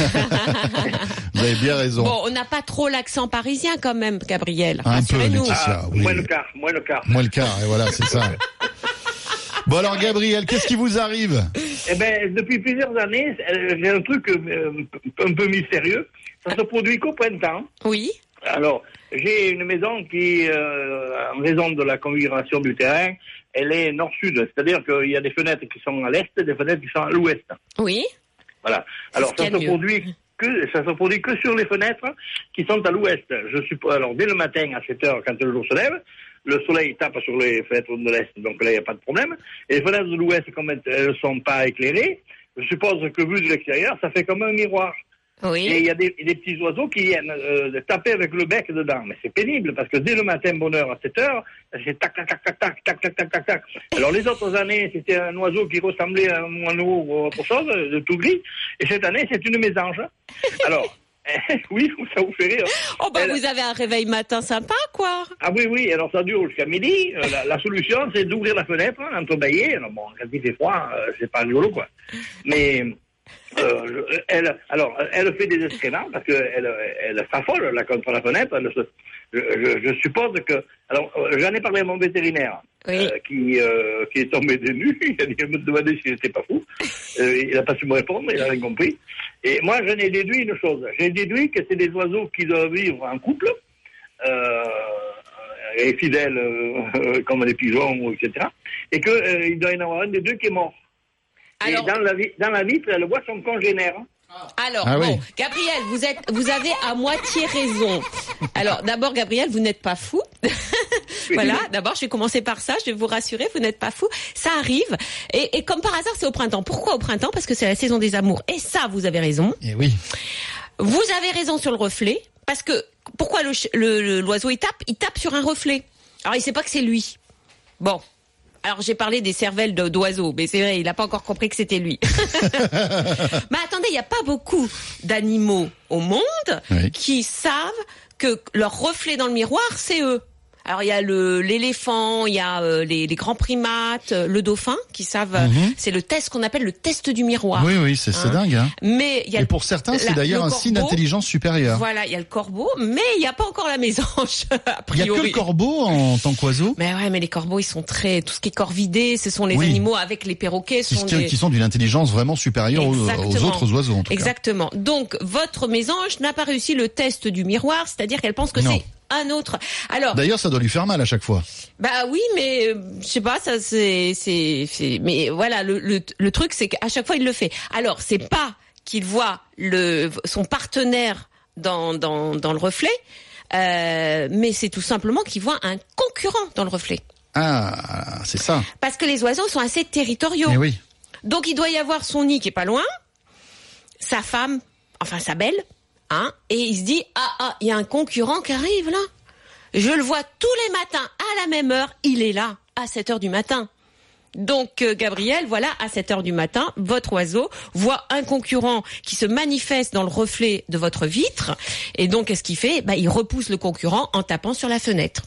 vous avez bien raison. Bon, on n'a pas trop l'accent parisien quand même, Gabriel. Un peu, Rassurez-nous. Laetitia. Ah, oui. moins le quart, moins le quart. Moins le quart, et voilà, c'est ça. Bon alors Gabriel, qu'est-ce qui vous arrive? Eh ben, depuis plusieurs années, euh, j'ai un truc euh, un peu mystérieux. Ça se produit qu'au printemps. Oui. Alors, j'ai une maison qui, euh, en raison de la configuration du terrain, elle est nord-sud. C'est-à-dire qu'il y a des fenêtres qui sont à l'est et des fenêtres qui sont à l'ouest. Oui. Voilà. Alors, C'est ça ce se qu'il y a de produit que, ça se produit que sur les fenêtres qui sont à l'ouest. Je suppose, alors, dès le matin à sept heures, quand le jour se lève, le soleil tape sur les fenêtres de l'est, donc là, il n'y a pas de problème. Et les fenêtres de l'ouest, comme elles ne sont pas éclairées, je suppose que vu de l'extérieur, ça fait comme un miroir. Et Oui. il y a des, des petits oiseaux qui viennent euh, taper avec le bec dedans. Mais c'est pénible, parce que dès le matin, bonne heure, à sept heures, c'est tac, tac, tac, tac, tac, tac, tac, tac, tac, tac. Alors les autres années, c'était un oiseau qui ressemblait à un moineau ou autre chose, de tout gris. Et cette année, c'est une mésange. Alors, oui, ça vous fait rire. Oh bah Elle- vous avez un réveil matin sympa, quoi. Ah oui, oui, alors ça dure jusqu'à midi. Euh, la, la solution, c'est d'ouvrir la fenêtre, hein, entrebâillée. Alors bon, quand il fait froid, euh, c'est pas rigolo, quoi. Mais, euh, je- elle, alors, elle fait des excréments parce qu'elle elle, elle s'affole, là, contre la fenêtre. Elle se- je, je, je suppose que... Alors, euh, j'en ai parlé à mon vétérinaire, Oui. euh, qui, euh, qui est tombé des nues. Il a dit- il me demandait s'il n'était pas fou. Euh, il n'a pas su me répondre, il n'a rien compris. Et moi, j'en ai déduit une chose. J'ai déduit que c'est des oiseaux qui doivent vivre en couple, euh, et fidèles, euh, comme les pigeons, et cetera. Et qu'il euh, il doit y en avoir un des deux qui est mort. Alors, Et dans la, vi- dans la vitre, elle voit son congénère. alors Ah bon, oui. Gabriel, vous êtes, vous avez à moitié raison. Alors, d'abord, Gabriel, vous n'êtes pas fou. Voilà, d'abord, je vais commencer par ça, je vais vous rassurer, vous n'êtes pas fous. Ça arrive. Et, et comme par hasard, c'est au printemps. Pourquoi au printemps? Parce que c'est la saison des amours. Et ça, vous avez raison. Et oui. Vous avez raison sur le reflet. Parce que, pourquoi le, le, le, l'oiseau, il tape? Il tape sur un reflet. Alors, il sait pas que c'est lui. Bon. Alors, j'ai parlé des cervelles de, d'oiseaux, mais c'est vrai, il n'a pas encore compris que c'était lui. Mais attendez, il n'y a pas beaucoup d'animaux au monde oui. qui savent que leur reflet dans le miroir, c'est eux. Alors il y a le l'éléphant, il y a euh, les, les grands primates, euh, le dauphin qui savent. Mm-hmm. C'est le test qu'on appelle le test du miroir. Oui oui, c'est, hein. c'est dingue. Hein. Mais il y a et pour certains, c'est la, d'ailleurs un corbeau, signe d'intelligence supérieure. Voilà, il y a le corbeau, mais il n'y a pas encore la mésange. A priori. Il y a que le corbeau en tant qu'oiseau. Mais ouais, mais les corbeaux, ils sont très tout ce qui est corvidé, ce sont les oui. animaux avec les perroquets, qui, sont qui, des... qui sont d'une intelligence vraiment supérieure aux, aux autres oiseaux. En tout Exactement. Cas. Donc votre mésange n'a pas réussi le test du miroir, c'est-à-dire qu'elle pense que non. c'est un autre. Alors. D'ailleurs, ça doit lui faire mal à chaque fois. Bah oui, mais euh, je sais pas, ça c'est, c'est, c'est. Mais voilà, le, le, le truc, c'est qu'à chaque fois il le fait. Alors, c'est pas qu'il voit le son partenaire dans dans dans le reflet, euh, mais c'est tout simplement qu'il voit un concurrent dans le reflet. Ah, c'est ça. Parce que les oiseaux sont assez territoriaux. Mais oui. Donc il doit y avoir son nid qui est pas loin, sa femme, enfin sa belle. Hein, et il se dit ah ah il y a un concurrent qui arrive là. Je le vois tous les matins à la même heure, il est là à sept heures du matin. Donc euh, Gabriel, voilà, à sept heures du matin, votre oiseau voit un concurrent qui se manifeste dans le reflet de votre vitre et donc qu'est-ce qu'il fait? Bah il repousse le concurrent en tapant sur la fenêtre.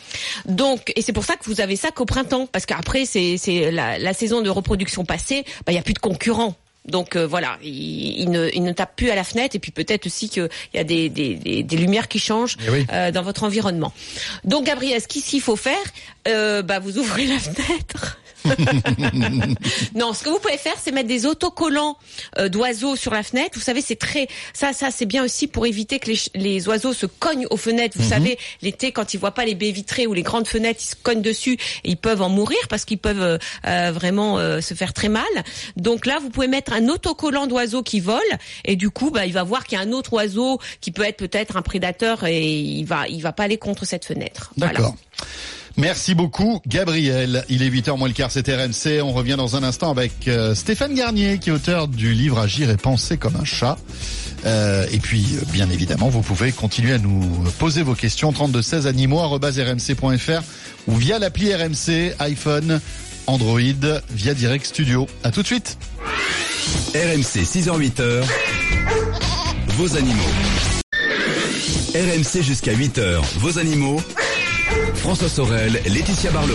Donc, et c'est pour ça que vous avez ça qu'au printemps, parce qu'après c'est c'est la, la saison de reproduction passée, bah il y a plus de concurrents. Donc euh, voilà, il, il, ne, il ne tape plus à la fenêtre et puis peut-être aussi qu'il y a des, des, des, des lumières qui changent oui. euh, dans votre environnement. Donc Gabriel, ce qu'il faut faire, euh, bah vous ouvrez la fenêtre. Non, ce que vous pouvez faire, c'est mettre des autocollants euh, d'oiseaux sur la fenêtre. Vous savez, c'est très ça, ça c'est bien aussi pour éviter que les, les oiseaux se cognent aux fenêtres. Vous mm-hmm. savez, l'été, quand ils voient pas les baies vitrées ou les grandes fenêtres, ils se cognent dessus et ils peuvent en mourir parce qu'ils peuvent euh, vraiment euh, se faire très mal. Donc là, vous pouvez mettre un autocollant d'oiseaux qui vole et du coup, bah, il va voir qu'il y a un autre oiseau qui peut être peut-être un prédateur et il va, il va pas aller contre cette fenêtre. D'accord. Voilà. Merci beaucoup Gabriel. Il est huit heures moins le quart, c'est R M C. On revient dans un instant avec euh, Stéphane Garnier qui est auteur du livre Agir et penser comme un chat. Euh, et puis bien évidemment vous pouvez continuer à nous poser vos questions trente-deux seize animaux arobase r m c point f r ou via l'appli R M C, iPhone, Android, via Direct Studio. À tout de suite. R M C six heures huit heures. Vos animaux. R M C jusqu'à huit heures. Vos animaux. François Sorel, Laetitia Barlerin.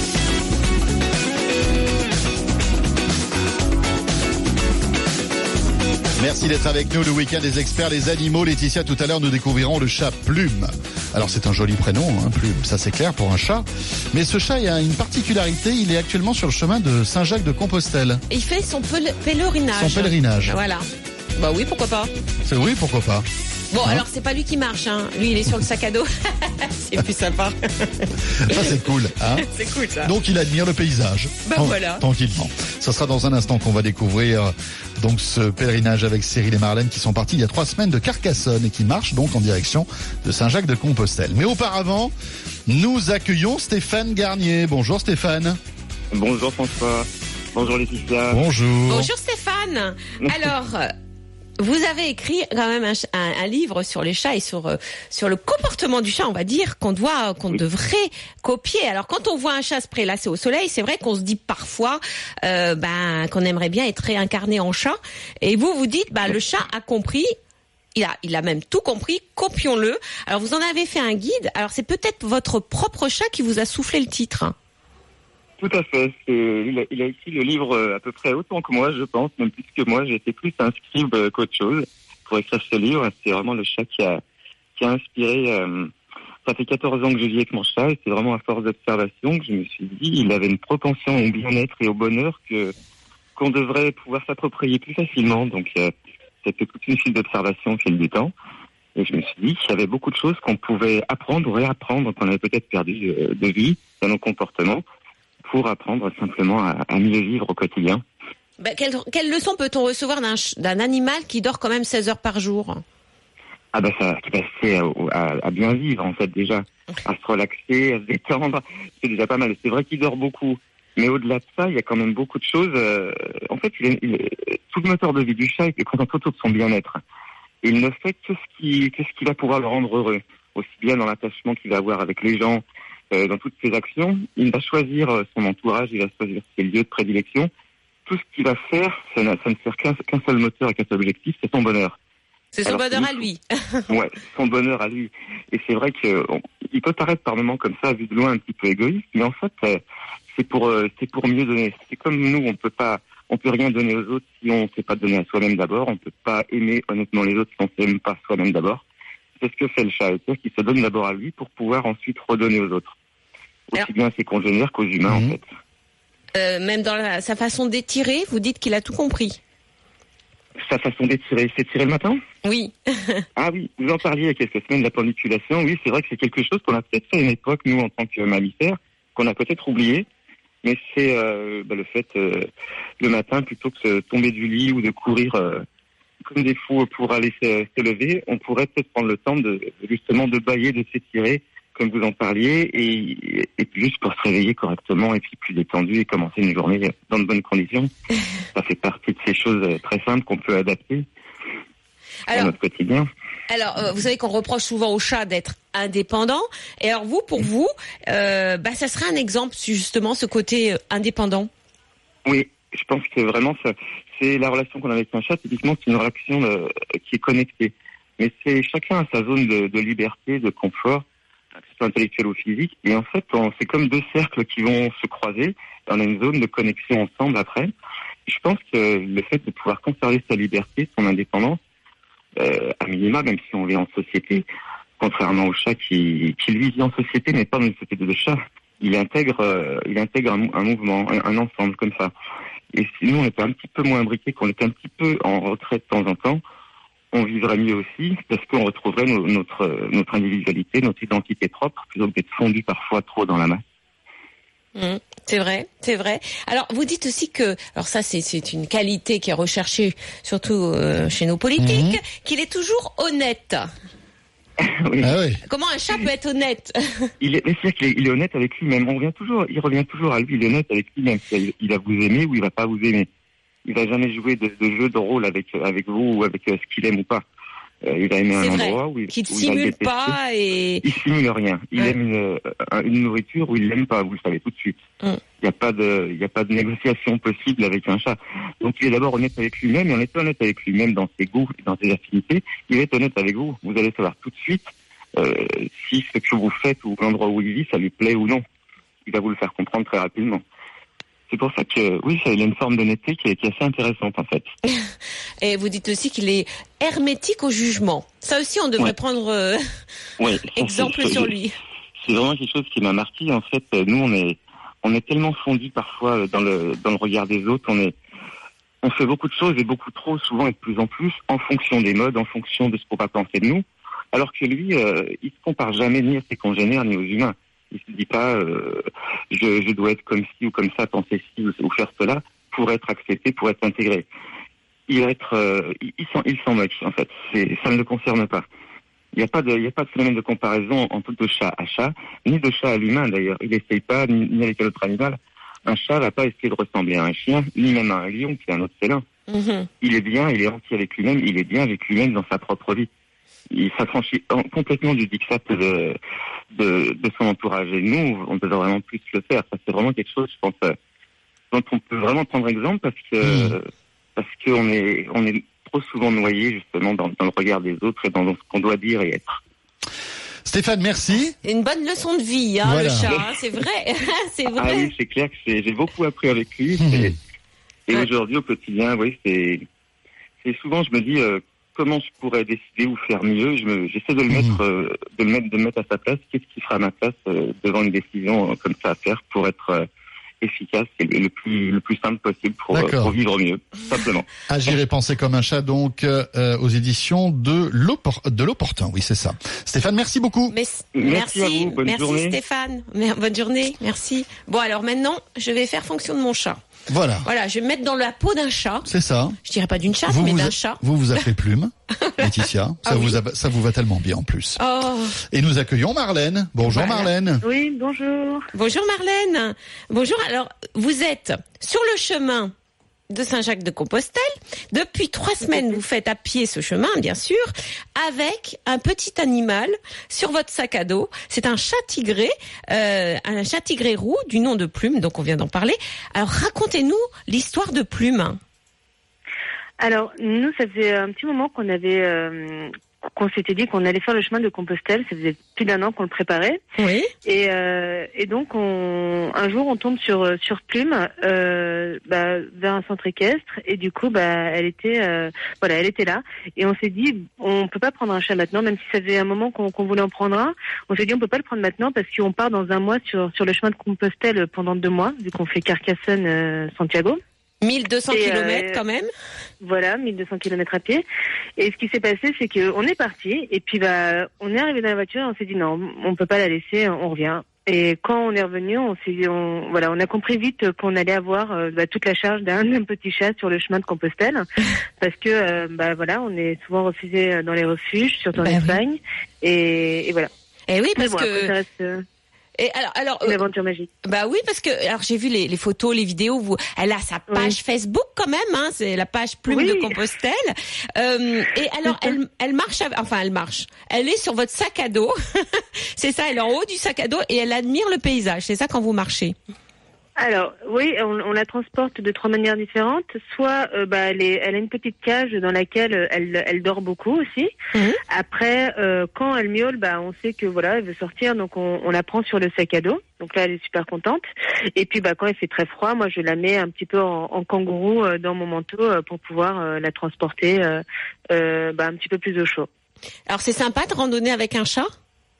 Merci d'être avec nous, le week-end des experts, les animaux. Laetitia, tout à l'heure, nous découvrirons le chat Plume. Alors, c'est un joli prénom, hein, Plume, ça c'est clair pour un chat. Mais ce chat a une particularité, il est actuellement sur le chemin de Saint-Jacques-de-Compostelle. Il fait son pel- pèlerinage. Son pèlerinage. Voilà. Bah oui, pourquoi pas. C'est oui, pourquoi pas. Bon, hein? Alors c'est pas lui qui marche, hein. Lui il est sur le sac à dos. C'est plus sympa. Ça c'est cool, hein. C'est cool ça. Donc il admire le paysage. Ben Tant, voilà. Tranquillement. Ce sera dans un instant qu'on va découvrir donc ce pèlerinage avec Cyril et Marlène qui sont partis il y a trois semaines de Carcassonne et qui marchent donc en direction de Saint-Jacques-de-Compostelle. Mais auparavant, nous accueillons Stéphane Garnier. Bonjour Stéphane. Bonjour François. Bonjour Laetitia. Bonjour. Bonjour Stéphane. Alors. Vous avez écrit quand même un, un, un livre sur les chats et sur euh, sur le comportement du chat, on va dire, qu'on doit, qu'on oui. devrait copier. Alors, quand on voit un chat se prélasser au soleil, c'est vrai qu'on se dit parfois, euh, ben, qu'on aimerait bien être réincarné en chat. Et vous, vous dites, ben, le chat a compris. Il a, il a même tout compris. Copions-le. Alors, vous en avez fait un guide. Alors, c'est peut-être votre propre chat qui vous a soufflé le titre. Tout à fait. C'est, il, a, il a écrit le livre à peu près autant que moi, je pense, même plus que moi. J'ai été plus un scribe qu'autre chose pour écrire ce livre. C'est vraiment le chat qui a, qui a inspiré. Euh, ça fait quatorze ans que je vis avec mon chat et c'est vraiment à force d'observation que je me suis dit il avait une propension au bien-être et au bonheur que qu'on devrait pouvoir s'approprier plus facilement. Donc, euh, c'était toute une suite d'observations au fil du temps. Et je me suis dit qu'il y avait beaucoup de choses qu'on pouvait apprendre ou réapprendre, qu'on avait peut-être perdu de, de vue dans nos comportements, pour apprendre simplement à, à mieux vivre au quotidien. Ben, quelle, quelle leçon peut-on recevoir d'un, d'un animal qui dort quand même seize heures par jour ? Ah bah ça va passer à, à, à bien vivre en fait déjà, à se relaxer, à se détendre, c'est déjà pas mal. C'est vrai qu'il dort beaucoup, mais au-delà de ça, il y a quand même beaucoup de choses. Euh, en fait, il est, il est, tout le moteur de vie du chat est concentré autour de son bien-être. Il ne fait que ce qui, que ce qui va pouvoir le rendre heureux, aussi bien dans l'attachement qu'il va avoir avec les gens, euh, dans toutes ses actions. Il va choisir son entourage, il va choisir ses lieux de prédilection. Tout ce qu'il va faire, ça, ça ne sert qu'un, qu'un seul moteur et qu'un seul objectif, c'est son bonheur. C'est son Alors, bonheur à lui. Ouais, son bonheur à lui. Et c'est vrai que on, il peut paraître par moments comme ça, vu de loin, un petit peu égoïste, mais en fait, euh, c'est pour euh, c'est pour mieux donner. C'est comme nous, on peut pas, on peut rien donner aux autres si on ne sait pas donner à soi-même d'abord. On peut pas aimer honnêtement les autres si on ne s'aime pas soi-même d'abord. C'est ce que fait le chat, c'est-à-dire qu'il se donne d'abord à lui pour pouvoir ensuite redonner aux autres, aussi Alors, bien à ses congénères qu'aux humains mmh. en fait. Euh, même dans la, sa façon d'étirer, vous dites qu'il a tout compris. Sa façon d'étirer, c'est tirer le matin ? Oui. Ah oui, vous en parliez il y a quelques semaines de la pendiculation. Oui, c'est vrai que c'est quelque chose qu'on a peut-être fait à une époque, nous, en tant que mammifères, qu'on a peut-être oublié. Mais c'est euh, bah, le fait, euh, le matin, plutôt que de tomber du lit ou de courir euh, comme des fous pour aller se, se lever, on pourrait peut-être prendre le temps de justement de bâiller, de s'étirer, comme vous en parliez, et, et puis juste pour se réveiller correctement et puis plus détendu et commencer une journée dans de bonnes conditions. Ça fait partie de ces choses très simples qu'on peut adapter alors, à notre quotidien. Alors, euh, vous savez qu'on reproche souvent au chat d'être indépendant. Et alors vous, pour vous, euh, bah, ça serait un exemple, justement, ce côté indépendant. Oui, je pense que vraiment, ça, c'est la relation qu'on a avec un chat. Typiquement, c'est une relation euh, qui est connectée. Mais c'est chacun a sa zone de, de liberté, de confort, que ce soit intellectuel ou physique. Et en fait, on, c'est comme deux cercles qui vont se croiser. On a une zone de connexion ensemble après. Et je pense que le fait de pouvoir conserver sa liberté, son indépendance, euh, à minima, même si on vit en société, contrairement au chat qui, qui lui vit en société, mais pas dans une société de chat. Il intègre, euh, il intègre un, un mouvement, un, un ensemble comme ça. Et si nous, on était un petit peu moins imbriqués, qu'on était un petit peu en retrait de temps en temps, on vivrait mieux aussi, parce qu'on retrouverait no, notre, notre individualité, notre identité propre, plutôt que d'être fondu parfois trop dans la masse. Mmh, c'est vrai, c'est vrai. Alors, vous dites aussi que, alors ça, c'est, c'est une qualité qui est recherchée surtout euh, chez nos politiques, mmh. qu'il est toujours honnête. Oui. Ah oui. Comment un chat peut être honnête? Il est, c'est-à-dire qu'il est, il est honnête avec lui-même. On revient toujours, il revient toujours à lui. Il est honnête avec lui-même. Il, il va vous aimer ou il va pas vous aimer. Il va jamais jouer de, de jeu de rôle avec avec vous ou avec euh, ce qu'il aime ou pas. Euh, il va aimer c'est un vrai. endroit où il, qu'il où simule il va pas et il simule rien. Il ouais. aime une, une nourriture ou il l'aime pas. Vous le savez tout de suite. Il mm. y a pas de il y a pas de négociation possible avec un chat. Donc il est d'abord honnête avec lui-même et en étant honnête avec lui-même dans ses goûts et dans ses affinités, il va être honnête avec vous. Vous allez savoir tout de suite euh, si ce que vous faites ou l'endroit où il vit, ça lui plaît ou non. Il va vous le faire comprendre très rapidement. C'est pour ça que, oui, ça, il a une forme d'honnêteté qui est, qui est assez intéressante, en fait. Et vous dites aussi qu'il est hermétique au jugement. Ça aussi, on devrait ouais. prendre euh, oui, exemple c'est, sur lui. C'est vraiment quelque chose qui m'a marqué. En fait, nous, on est, on est tellement fondus parfois dans le, dans le regard des autres. On est, on fait beaucoup de choses et beaucoup trop, souvent et de plus en plus, en fonction des modes, en fonction de ce qu'on va penser de nous. Alors que lui, euh, il se compare jamais ni à ses congénères ni aux humains. Il se dit pas, euh, je, je dois être comme ci ou comme ça, penser ci ou, ou faire cela pour être accepté, pour être intégré. Il va être, euh, il, il s'en, il s'en moque en fait. C'est, ça ne le concerne pas. Il n'y a pas de, il y a pas de phénomène de comparaison entre de chat à chat, ni de chat à l'humain d'ailleurs. Il n'essaye pas, ni, ni avec un autre animal. Un chat va pas essayer de ressembler à un chien, ni même à un lion qui est un autre félin. Mm-hmm. Il est bien, il est entier avec lui-même, il est bien avec lui-même dans sa propre vie. Il s'affranchit complètement du diktat de, de, de son entourage. Et nous, on devrait vraiment plus le faire. Ça, c'est vraiment quelque chose, je pense, euh, dont on peut vraiment prendre exemple parce que, mmh. parce qu'on est, on est trop souvent noyé, justement, dans, dans le regard des autres et dans ce qu'on doit dire et être. Stéphane, merci. Une bonne leçon de vie, hein, voilà. Le chat, hein, c'est vrai. c'est vrai. Ah oui, c'est clair que c'est, j'ai beaucoup appris avec lui. Mmh. Et, et ouais. aujourd'hui, au quotidien, oui, c'est, c'est souvent, je me dis, euh, comment je pourrais décider ou faire mieux. Je me, j'essaie de le mettre, mmh. euh, de le mettre, de le mettre à sa place. Qu'est-ce qui sera à ma place euh, devant une décision euh, comme ça à faire pour être euh, efficace et le, le plus, le plus simple possible pour, euh, pour vivre mieux, simplement. Agir et penser comme un chat, donc euh, aux éditions de, l'oppor- de l'Opportun. Oui, c'est ça. Stéphane, merci beaucoup. Mais, merci, merci, à vous. Bonne merci journée. Stéphane. Bonne journée, merci. Bon, alors maintenant, je vais faire fonction de mon chat. Voilà. Voilà, je vais me mettre dans la peau d'un chat. C'est ça. Je dirais pas d'une chatte, Vous mais vous d'un a- chat. Vous vous appelez Plume, Laetitia. Ça Ah vous oui. a- ça vous va tellement bien en plus. Oh. Et nous accueillons Marlène. Bonjour Voilà. Marlène. Oui, bonjour. Bonjour Marlène. Bonjour. Alors, vous êtes sur le chemin de Saint-Jacques-de-Compostelle. Depuis trois semaines, vous faites à pied ce chemin, bien sûr, avec un petit animal sur votre sac à dos. C'est un chat tigré, euh, un chat tigré roux du nom de Plume, donc on vient d'en parler. Alors, racontez-nous l'histoire de Plume. Alors, nous, ça faisait un petit moment qu'on avait, euh, qu'on s'était dit qu'on allait faire le chemin de Compostelle. Ça faisait plus d'un an qu'on le préparait. Oui. Et, euh, et donc, on, un jour, on tombe sur sur Plume, euh, bah, vers un centre équestre. Et du coup, bah, elle était, euh, voilà, elle était là. Et on s'est dit, on peut pas prendre un chat maintenant, même si ça faisait un moment qu'on qu'on voulait en prendre un. On s'est dit, on peut pas le prendre maintenant parce qu'on part dans un mois sur sur le chemin de Compostelle pendant deux mois, vu qu'on fait Carcassonne, euh, Santiago. mille deux cents Et, kilomètres euh, quand même. Voilà, mille deux cents kilomètres à pied. Et ce qui s'est passé, c'est que on est parti, et puis bah, on est arrivé dans la voiture, et on s'est dit non, on peut pas la laisser, on revient. Et quand on est revenu, on s'est, on, voilà, on a compris vite qu'on allait avoir euh, bah, toute la charge d'un, d'un petit chat sur le chemin de Compostelle, parce que euh, bah voilà, on est souvent refusé dans les refuges, surtout en Bah oui. Espagne, et, et voilà. Et oui, Mais parce bon, après, ça que. reste euh, Et alors, alors, une euh, aventure magique. bah oui, parce que alors j'ai vu les, les photos, les vidéos. Vous, elle a sa page Oui. Facebook quand même. Hein, c'est la page Plume Oui. de Compostelle. Euh, et alors, elle, elle marche. avec- Enfin, elle marche. Elle est sur votre sac à dos. C'est ça. Elle est en haut du sac à dos et elle admire le paysage. C'est ça quand vous marchez. Alors oui, on, on la transporte de trois manières différentes. Soit euh, bah, elle, est, elle a une petite cage dans laquelle euh, elle, elle dort beaucoup aussi. Mhm. Après, euh, quand elle miaule, bah, on sait que voilà, elle veut sortir, donc on, on la prend sur le sac à dos. Donc là, elle est super contente. Et puis bah, quand il fait très froid, moi je la mets un petit peu en, en kangourou euh, dans mon manteau euh, pour pouvoir euh, la transporter euh, euh, bah, un petit peu plus au chaud. Alors c'est sympa de randonner avec un chat.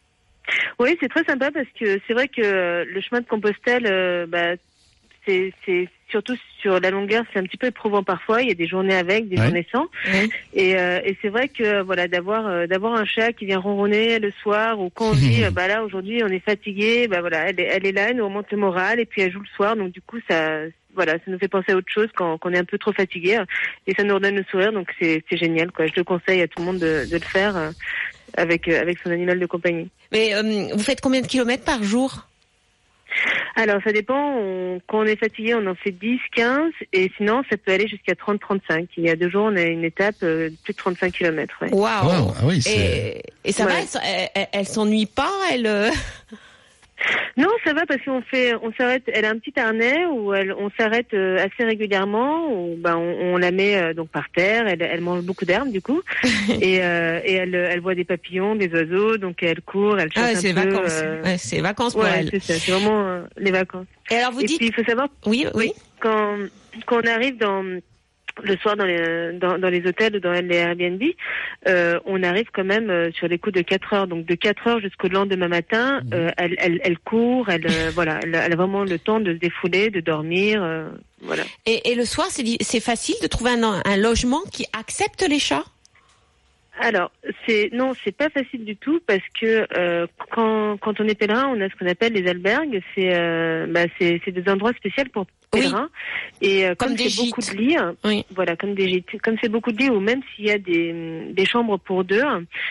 Oui, c'est très sympa parce que c'est vrai que euh, le chemin de Compostelle, euh, bah, c'est, c'est surtout sur la longueur, c'est un petit peu éprouvant parfois. Il y a des journées avec, des Ouais. journées sans. Oui. Et, euh, et c'est vrai que voilà, d'avoir euh, d'avoir un chat qui vient ronronner le soir ou quand on dit euh, bah là aujourd'hui on est fatigué, bah voilà, elle est, elle est là, elle nous remonte le moral et puis elle joue le soir. Donc du coup ça voilà, ça nous fait penser à autre chose quand, quand on est un peu trop fatigué et ça nous redonne le sourire. Donc c'est c'est génial quoi. Je le conseille à tout le monde de, de le faire euh, avec euh, avec son animal de compagnie. Mais euh, vous faites combien de kilomètres par jour? Alors, ça dépend. On, quand on est fatigué, on en fait dix, quinze. Et sinon, ça peut aller jusqu'à trente, trente-cinq. Il y a deux jours, on a une étape euh, de plus de trente-cinq kilomètres. Ouais. Waouh. Wow, ah oui, c'est... Et, et ça va, Ouais. elle, s- elle, elle- elle s'ennuie pas, elle. euh, Non, ça va parce qu'on fait, on s'arrête. Elle a un petit harnais où elle, on s'arrête euh, assez régulièrement. Où, ben, on, on la met euh, donc par terre. Elle, elle mange beaucoup d'herbes du coup, et, euh, et elle, elle voit des papillons, des oiseaux. Donc elle court, elle chante Ah, un c'est peu. vacances. euh, Ouais, c'est vacances pour ouais, elle. c'est ça. C'est vraiment euh, les vacances. Et alors vous et dites. puis il faut savoir. Oui, oui. quand, quand on arrive dans le soir dans les dans, dans les hôtels ou dans les Airbnb, euh, on arrive quand même euh, sur les coups de quatre heures. Donc de quatre heures jusqu'au lendemain matin, euh, elle, elle elle court, elle euh, voilà, elle, elle a vraiment le temps de se défouler, de dormir, euh, voilà. Et, et le soir, c'est, di- c'est facile de trouver un, un logement qui accepte les chats? Alors, c'est non, c'est pas facile du tout parce que euh, quand quand on est pèlerin, on a ce qu'on appelle les albergues. C'est euh, bah c'est c'est des endroits spéciaux pour pèlerins. Et euh, Comme comme des c'est beaucoup gîtes. de lits, Oui. voilà, comme des gîtes, comme c'est beaucoup de lits, ou même s'il y a des des chambres pour deux,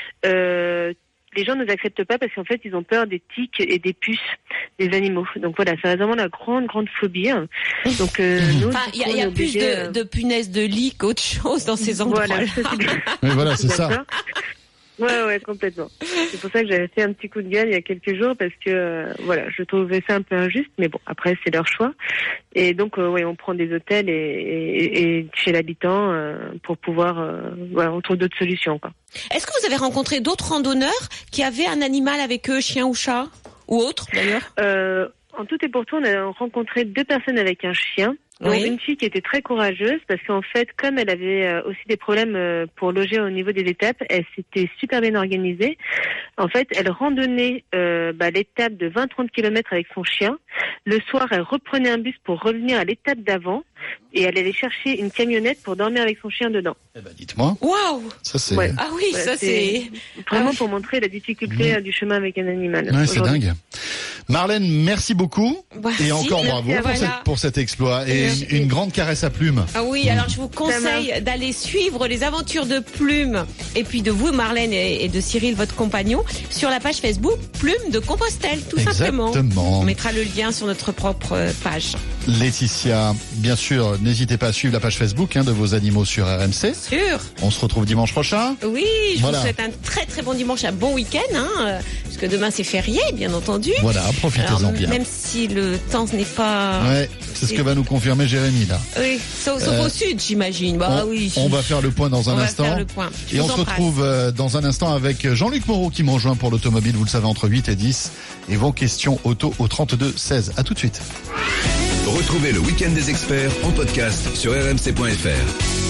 euh, les gens ne nous acceptent pas parce qu'en fait ils ont peur des tiques et des puces des animaux. Donc voilà, c'est vraiment la grande grande phobie. Donc euh, nous, Enfin, il y a, du coup, il y a on est plus obligé, de, euh, de punaises de lit qu'autre chose dans ces endroits. voilà, ça, c'est bien. Oui, voilà, c'est ça. D'accord. Ouais, ouais, complètement. C'est pour ça que j'avais fait un petit coup de gueule il y a quelques jours parce que, euh, voilà, je trouvais ça un peu injuste, mais bon, après, c'est leur choix. Et donc, euh, ouais, on prend des hôtels et, et, et chez l'habitant euh, pour pouvoir, euh, voilà, on trouve d'autres solutions, quoi. Est-ce que vous avez rencontré d'autres randonneurs qui avaient un animal avec eux, chien ou chat? Ou autre, d'ailleurs? Euh, en tout et pour tout, on a rencontré deux personnes avec un chien. Donc Oui. une fille qui était très courageuse parce qu'en fait, comme elle avait euh, aussi des problèmes euh, pour loger au niveau des étapes, elle s'était super bien organisée. En fait, elle randonnait euh, bah, l'étape de vingt à trente kilomètres avec son chien. Le soir, elle reprenait un bus pour revenir à l'étape d'avant. et elle allait chercher une camionnette pour dormir avec son chien dedans. Eh ben, dites-moi. Waouh. Ça, c'est... Ouais. Ah oui, Voilà, ça c'est... Vraiment Ah. pour montrer la difficulté euh, du chemin avec un animal. Ouais, c'est aujourd'hui. dingue. Marlène, merci beaucoup. Merci. Et encore Merci bravo à pour, voilà. cette- pour cet exploit. Et Merci. une, une grande caresse à plumes. Ah oui, alors je vous conseille d'aller suivre les aventures de Plume et puis de vous, Marlène, et et de Cyril, votre compagnon, sur la page Facebook Plume de Compostelle, tout simplement. Exactement. On mettra le lien sur notre propre euh, page. Laetitia, bien sûr, n'hésitez pas à suivre la page Facebook hein, de vos animaux sur R M C. Sûr. On se retrouve dimanche prochain. Oui, je Voilà. vous souhaite un très très bon dimanche, un bon week-end, hein, euh, parce que demain c'est férié, bien entendu. Voilà, profitez-en Alors, bien. même si le temps n'est pas... Ouais, c'est ce que va nous confirmer Jérémy là. Oui, sauf, sauf Euh, au sud, j'imagine. Bah on, oui. on va faire le point dans un On va instant. faire le point. Je Et vous on se embrasse. retrouve euh, dans un instant avec Jean-Luc Moreau qui me rejoint pour l'automobile, vous le savez, entre huit et dix. Et vos questions auto au trente-deux seize. À tout de suite. Retrouvez le week-end des experts en podcast sur r m c point f r.